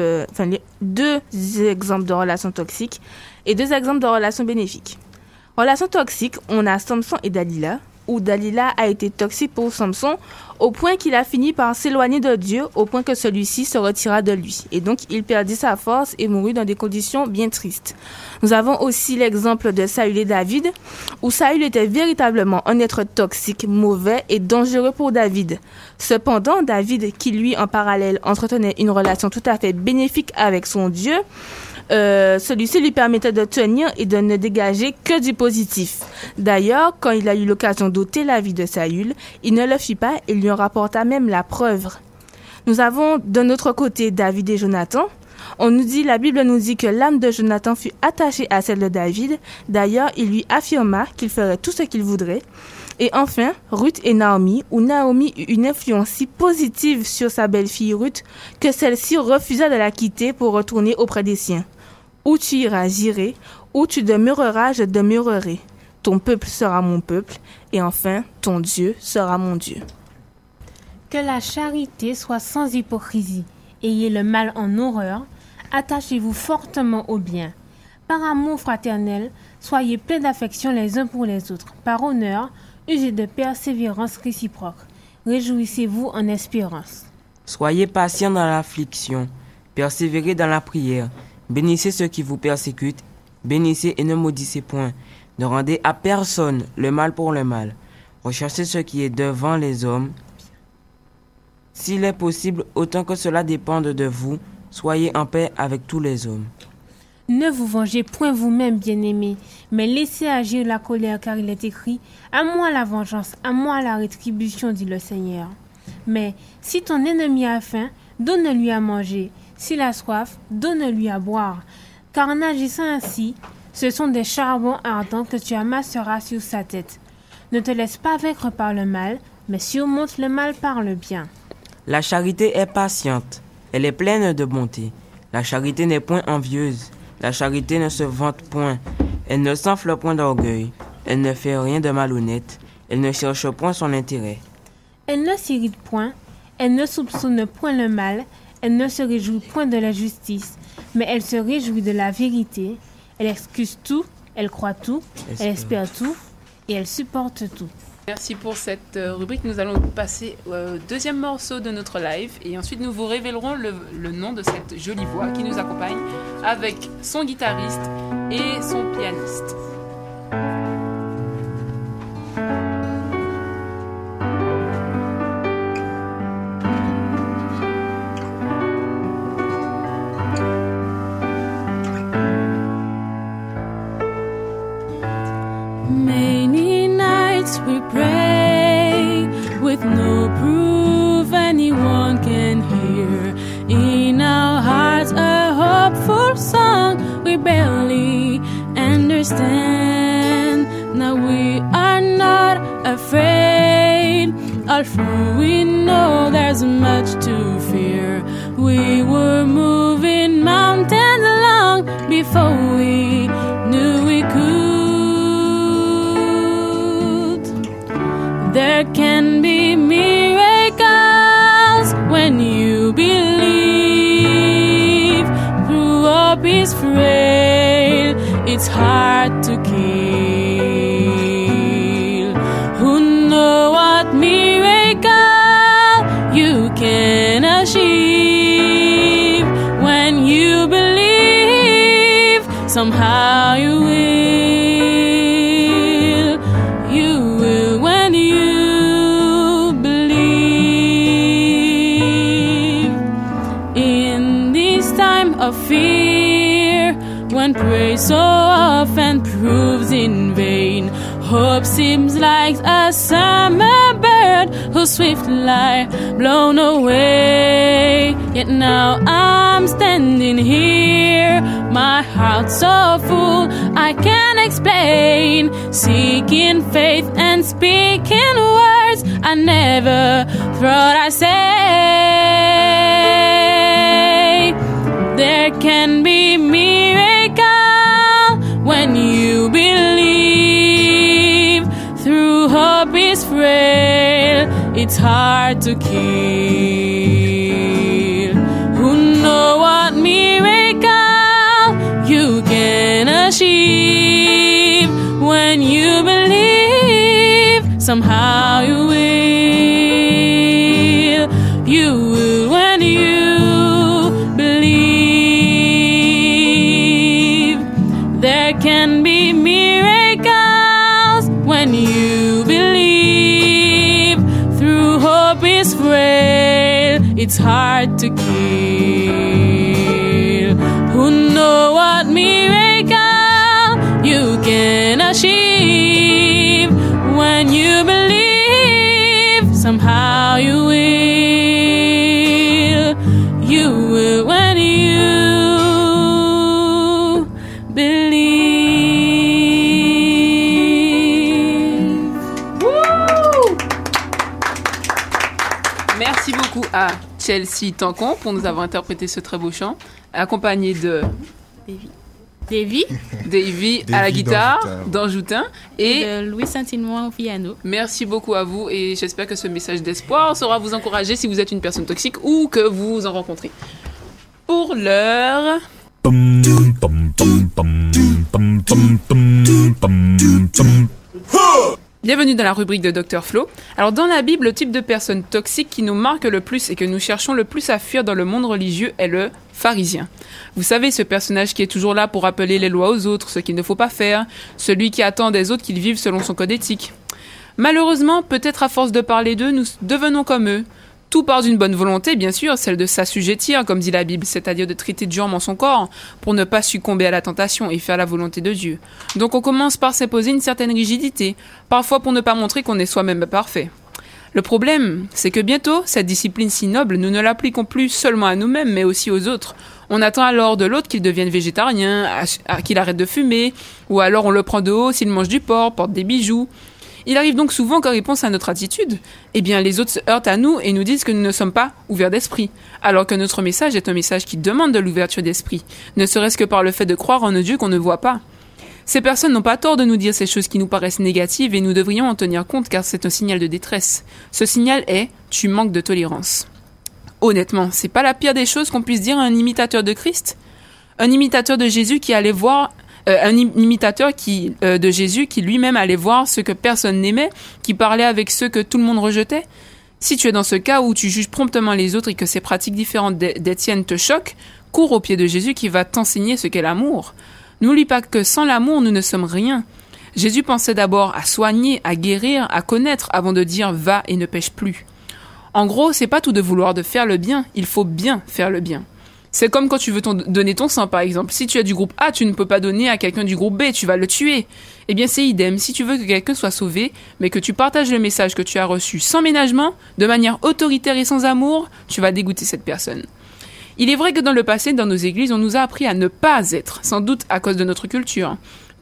exemples de relations toxiques et 2 exemples de relations bénéfiques. Relations toxiques, on a Samson et Dalila, où Dalila a été toxique pour Samson au point qu'il a fini par s'éloigner de Dieu, au point que celui-ci se retira de lui. Et donc, il perdit sa force et mourut dans des conditions bien tristes. Nous avons aussi l'exemple de Saül et David, où Saül était véritablement un être toxique, mauvais et dangereux pour David. Cependant, David, qui lui, en parallèle, entretenait une relation tout à fait bénéfique avec son Dieu, celui-ci lui permettait de tenir et de ne dégager que du positif. D'ailleurs, quand il a eu l'occasion d'ôter la vie de Saül, il ne le fit pas et lui en rapporta même la preuve. Nous avons de notre côté David et Jonathan. La Bible nous dit que l'âme de Jonathan fut attachée à celle de David. D'ailleurs, il lui affirma qu'il ferait tout ce qu'il voudrait. Et enfin, Ruth et Naomi, où Naomi eut une influence si positive sur sa belle-fille Ruth que celle-ci refusa de la quitter pour retourner auprès des siens. Où tu iras, j'irai. Où tu demeureras, je demeurerai. Ton peuple sera mon peuple. Et enfin, ton Dieu sera mon Dieu. Que la charité soit sans hypocrisie. Ayez le mal en horreur. Attachez-vous fortement au bien. Par amour fraternel, soyez pleins d'affection les uns pour les autres. Par honneur, usez de persévérance réciproque. Réjouissez-vous en espérance. Soyez patients dans l'affliction. Persévérez dans la prière. Bénissez ceux qui vous persécutent. Bénissez et ne maudissez point. Ne rendez à personne le mal pour le mal. Recherchez ce qui est devant les hommes. S'il est possible, autant que cela dépende de vous, soyez en paix avec tous les hommes. Ne vous vengez point vous-même, bien-aimés, mais laissez agir la colère, car il est écrit « À moi la vengeance, à moi la rétribution, dit le Seigneur. » Mais si ton ennemi a faim, donne-lui à manger. S'il a soif, donne-lui à boire. Car en agissant ainsi, ce sont des charbons ardents que tu amasseras sur sa tête. Ne te laisse pas vaincre par le mal, mais surmonte le mal par le bien. La charité est patiente, elle est pleine de bonté. La charité n'est point envieuse. La charité ne se vante point, elle ne s'enfle point d'orgueil, elle ne fait rien de malhonnête, elle ne cherche point son intérêt. Elle ne s'irrite point, elle ne soupçonne point le mal, elle ne se réjouit point de la justice, mais elle se réjouit de la vérité, elle excuse tout, elle croit tout, elle espère tout, et elle supporte tout. Merci pour cette rubrique. Nous allons passer au deuxième morceau de notre live et ensuite nous vous révélerons le nom de cette jolie voix qui nous accompagne avec son guitariste et son pianiste. Many nights we pray with no proof anyone can hear. In our hearts a hopeful song we bear understand. Now we are not afraid. Although we know there's much to fear, we were moving mountains along before we knew we could. There can be miracles when you believe. Through hope is frail, it's hard to kill. Who know what miracle you can achieve? When you believe, somehow you will. You will when you believe. In this time of fear, when praise so often proves in vain, hope seems like a summer bird whose swift light blown away. Yet now I'm standing here, my heart so full I can't explain, seeking faith and speaking words I never thought I'd say. There can be miracle when you believe. Through hope is frail, it's hard to kill. Who know what miracle you can achieve? When you believe, somehow you will. You will when you believe. There can be miracles when you believe. Through hope is frail, it's hard to kill. Who know what miracle you can achieve? When you believe, somehow you will. You will when you believe. Wouh! Merci beaucoup à Chelsea Tancon pour nous avoir interprété ce très beau chant, accompagné de Davy à la guitare, d'Anjoutin et de Louis Saint-Inouin au piano. Merci beaucoup à vous et j'espère que ce message d'espoir saura vous encourager si vous êtes une personne toxique ou que vous en rencontrez. Pour l'heure... Bienvenue dans la rubrique de Dr Flo. Alors dans la Bible, le type de personne toxique qui nous marque le plus et que nous cherchons le plus à fuir dans le monde religieux est le pharisien. Vous savez, ce personnage qui est toujours là pour rappeler les lois aux autres, ce qu'il ne faut pas faire, celui qui attend des autres qu'ils vivent selon son code éthique. Malheureusement, peut-être à force de parler d'eux, nous devenons comme eux. Tout part d'une bonne volonté, bien sûr, celle de s'assujettir, comme dit la Bible, c'est-à-dire de traiter durement son corps pour ne pas succomber à la tentation et faire la volonté de Dieu. Donc on commence par s'imposer une certaine rigidité, parfois pour ne pas montrer qu'on est soi-même parfait. Le problème, c'est que bientôt, cette discipline si noble, nous ne l'appliquons plus seulement à nous-mêmes, mais aussi aux autres. On attend alors de l'autre qu'il devienne végétarien, qu'il arrête de fumer, ou alors on le prend de haut s'il mange du porc, porte des bijoux. Il arrive donc souvent qu'en réponse à notre attitude, eh bien les autres se heurtent à nous et nous disent que nous ne sommes pas ouverts d'esprit, alors que notre message est un message qui demande de l'ouverture d'esprit, ne serait-ce que par le fait de croire en un Dieu qu'on ne voit pas. Ces personnes n'ont pas tort de nous dire ces choses qui nous paraissent négatives et nous devrions en tenir compte car c'est un signal de détresse. Ce signal est « tu manques de tolérance ». Honnêtement, c'est pas la pire des choses qu'on puisse dire à un imitateur de Christ ? Un imitateur de Jésus qui allait voir... de Jésus qui lui-même allait voir ce que personne n'aimait, qui parlait avec ceux que tout le monde rejetait. Si tu es dans ce cas où tu juges promptement les autres et que ces pratiques différentes des tiennes te choquent, cours au pied de Jésus qui va t'enseigner ce qu'est l'amour. N'oublie pas que sans l'amour, nous ne sommes rien. Jésus pensait d'abord à soigner, à guérir, à connaître avant de dire « va et ne pêche plus ». En gros, c'est pas tout de vouloir de faire le bien, il faut bien faire le bien. C'est comme quand tu veux donner ton sang, par exemple. Si tu es du groupe A, tu ne peux pas donner à quelqu'un du groupe B, tu vas le tuer. Eh bien, c'est idem. Si tu veux que quelqu'un soit sauvé, mais que tu partages le message que tu as reçu sans ménagement, de manière autoritaire et sans amour, tu vas dégoûter cette personne. Il est vrai que dans le passé, dans nos églises, on nous a appris à ne pas être, sans doute à cause de notre culture.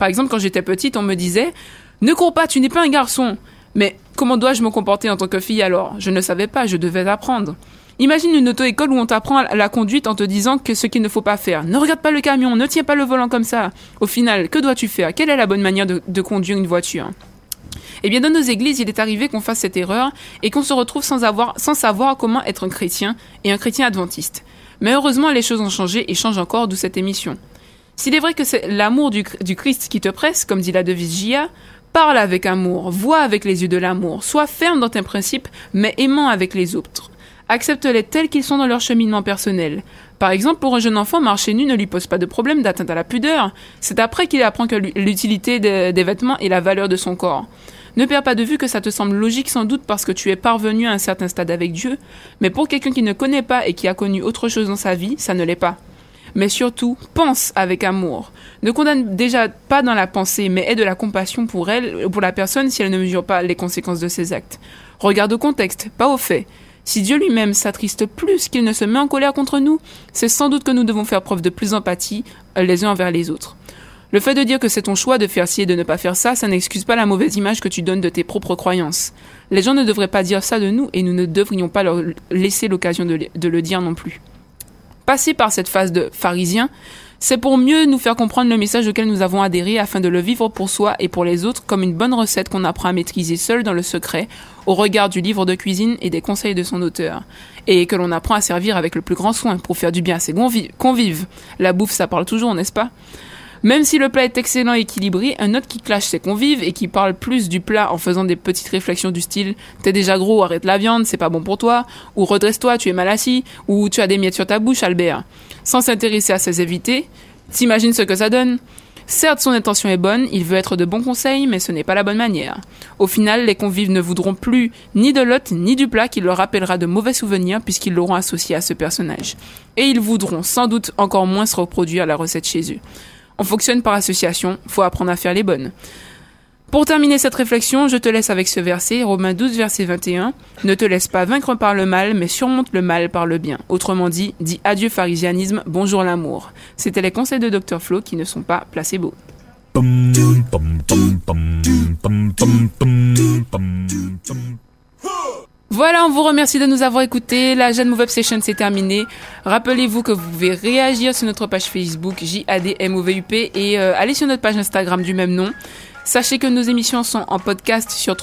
Par exemple, quand j'étais petite, on me disait « Ne cours pas, tu n'es pas un garçon !» Mais comment dois-je me comporter en tant que fille alors ? Je ne savais pas, je devais apprendre. Imagine une auto-école où on t'apprend la conduite en te disant que ce qu'il ne faut pas faire. Ne regarde pas le camion, ne tiens pas le volant comme ça. Au final, que dois-tu faire ? Quelle est la bonne manière de conduire une voiture ? Eh bien, dans nos églises, il est arrivé qu'on fasse cette erreur et qu'on se retrouve sans savoir comment être un chrétien et un chrétien adventiste. Mais heureusement, les choses ont changé et changent encore, d'où cette émission. S'il est vrai que c'est l'amour du Christ qui te presse, comme dit la devise JA, parle avec amour, vois avec les yeux de l'amour, sois ferme dans tes principes, mais aimant avec les autres. Accepte-les tels qu'ils sont dans leur cheminement personnel. Par exemple, pour un jeune enfant, marcher nu ne lui pose pas de problème d'atteinte à la pudeur. C'est après qu'il apprend que l'utilité des vêtements et la valeur de son corps. Ne perds pas de vue que ça te semble logique sans doute parce que tu es parvenu à un certain stade avec Dieu, mais pour quelqu'un qui ne connaît pas et qui a connu autre chose dans sa vie, ça ne l'est pas. Mais surtout, pense avec amour. Ne condamne déjà pas dans la pensée, mais aie de la compassion pour elle, pour la personne si elle ne mesure pas les conséquences de ses actes. Regarde au contexte, pas aux faits. Si Dieu lui-même s'attriste plus qu'il ne se met en colère contre nous, c'est sans doute que nous devons faire preuve de plus d'empathie les uns envers les autres. Le fait de dire que c'est ton choix de faire ci et de ne pas faire ça, ça n'excuse pas la mauvaise image que tu donnes de tes propres croyances. Les gens ne devraient pas dire ça de nous et nous ne devrions pas leur laisser l'occasion de le dire non plus. Passer par cette phase de pharisien, c'est pour mieux nous faire comprendre le message auquel nous avons adhéré afin de le vivre pour soi et pour les autres comme une bonne recette qu'on apprend à maîtriser seul dans le secret, au regard du livre de cuisine et des conseils de son auteur, et que l'on apprend à servir avec le plus grand soin pour faire du bien à ses convives. La bouffe, ça parle toujours, n'est-ce pas ? Même si le plat est excellent et équilibré, un autre qui clash ses convives et qui parle plus du plat en faisant des petites réflexions du style « T'es déjà gros, arrête la viande, c'est pas bon pour toi » ou « Redresse-toi, tu es mal assis » ou « Tu as des miettes sur ta bouche, Albert ». Sans s'intéresser à ses invités, t'imagines ce que ça donne ? Certes, son intention est bonne, il veut être de bons conseils, mais ce n'est pas la bonne manière. Au final, les convives ne voudront plus ni de l'hôte ni du plat qui leur rappellera de mauvais souvenirs puisqu'ils l'auront associé à ce personnage. Et ils voudront sans doute encore moins se reproduire la recette chez eux. On fonctionne par association, faut apprendre à faire les bonnes. Pour terminer cette réflexion, je te laisse avec ce verset, Romains 12, verset 21. « Ne te laisse pas vaincre par le mal, mais surmonte le mal par le bien. » Autrement dit, dis adieu pharisianisme, bonjour l'amour. C'était les conseils de Dr Flo qui ne sont pas placebos. Voilà, on vous remercie de nous avoir écoutés. La Jeanne Move Up Session, c'est terminé. Rappelez-vous que vous pouvez réagir sur notre page Facebook JADMOVUP et aller sur notre page Instagram du même nom. Sachez que nos émissions sont en podcast sur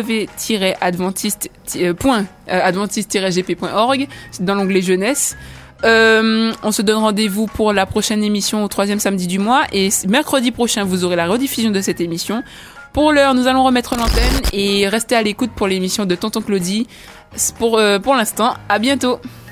www.adventiste-gp.org dans l'onglet jeunesse. On se donne rendez-vous pour la prochaine émission au 3e samedi du mois et mercredi prochain, vous aurez la rediffusion de cette émission. Pour l'heure, nous allons remettre l'antenne et rester à l'écoute pour l'émission de Tonton Claudie. Pour l'instant, à bientôt.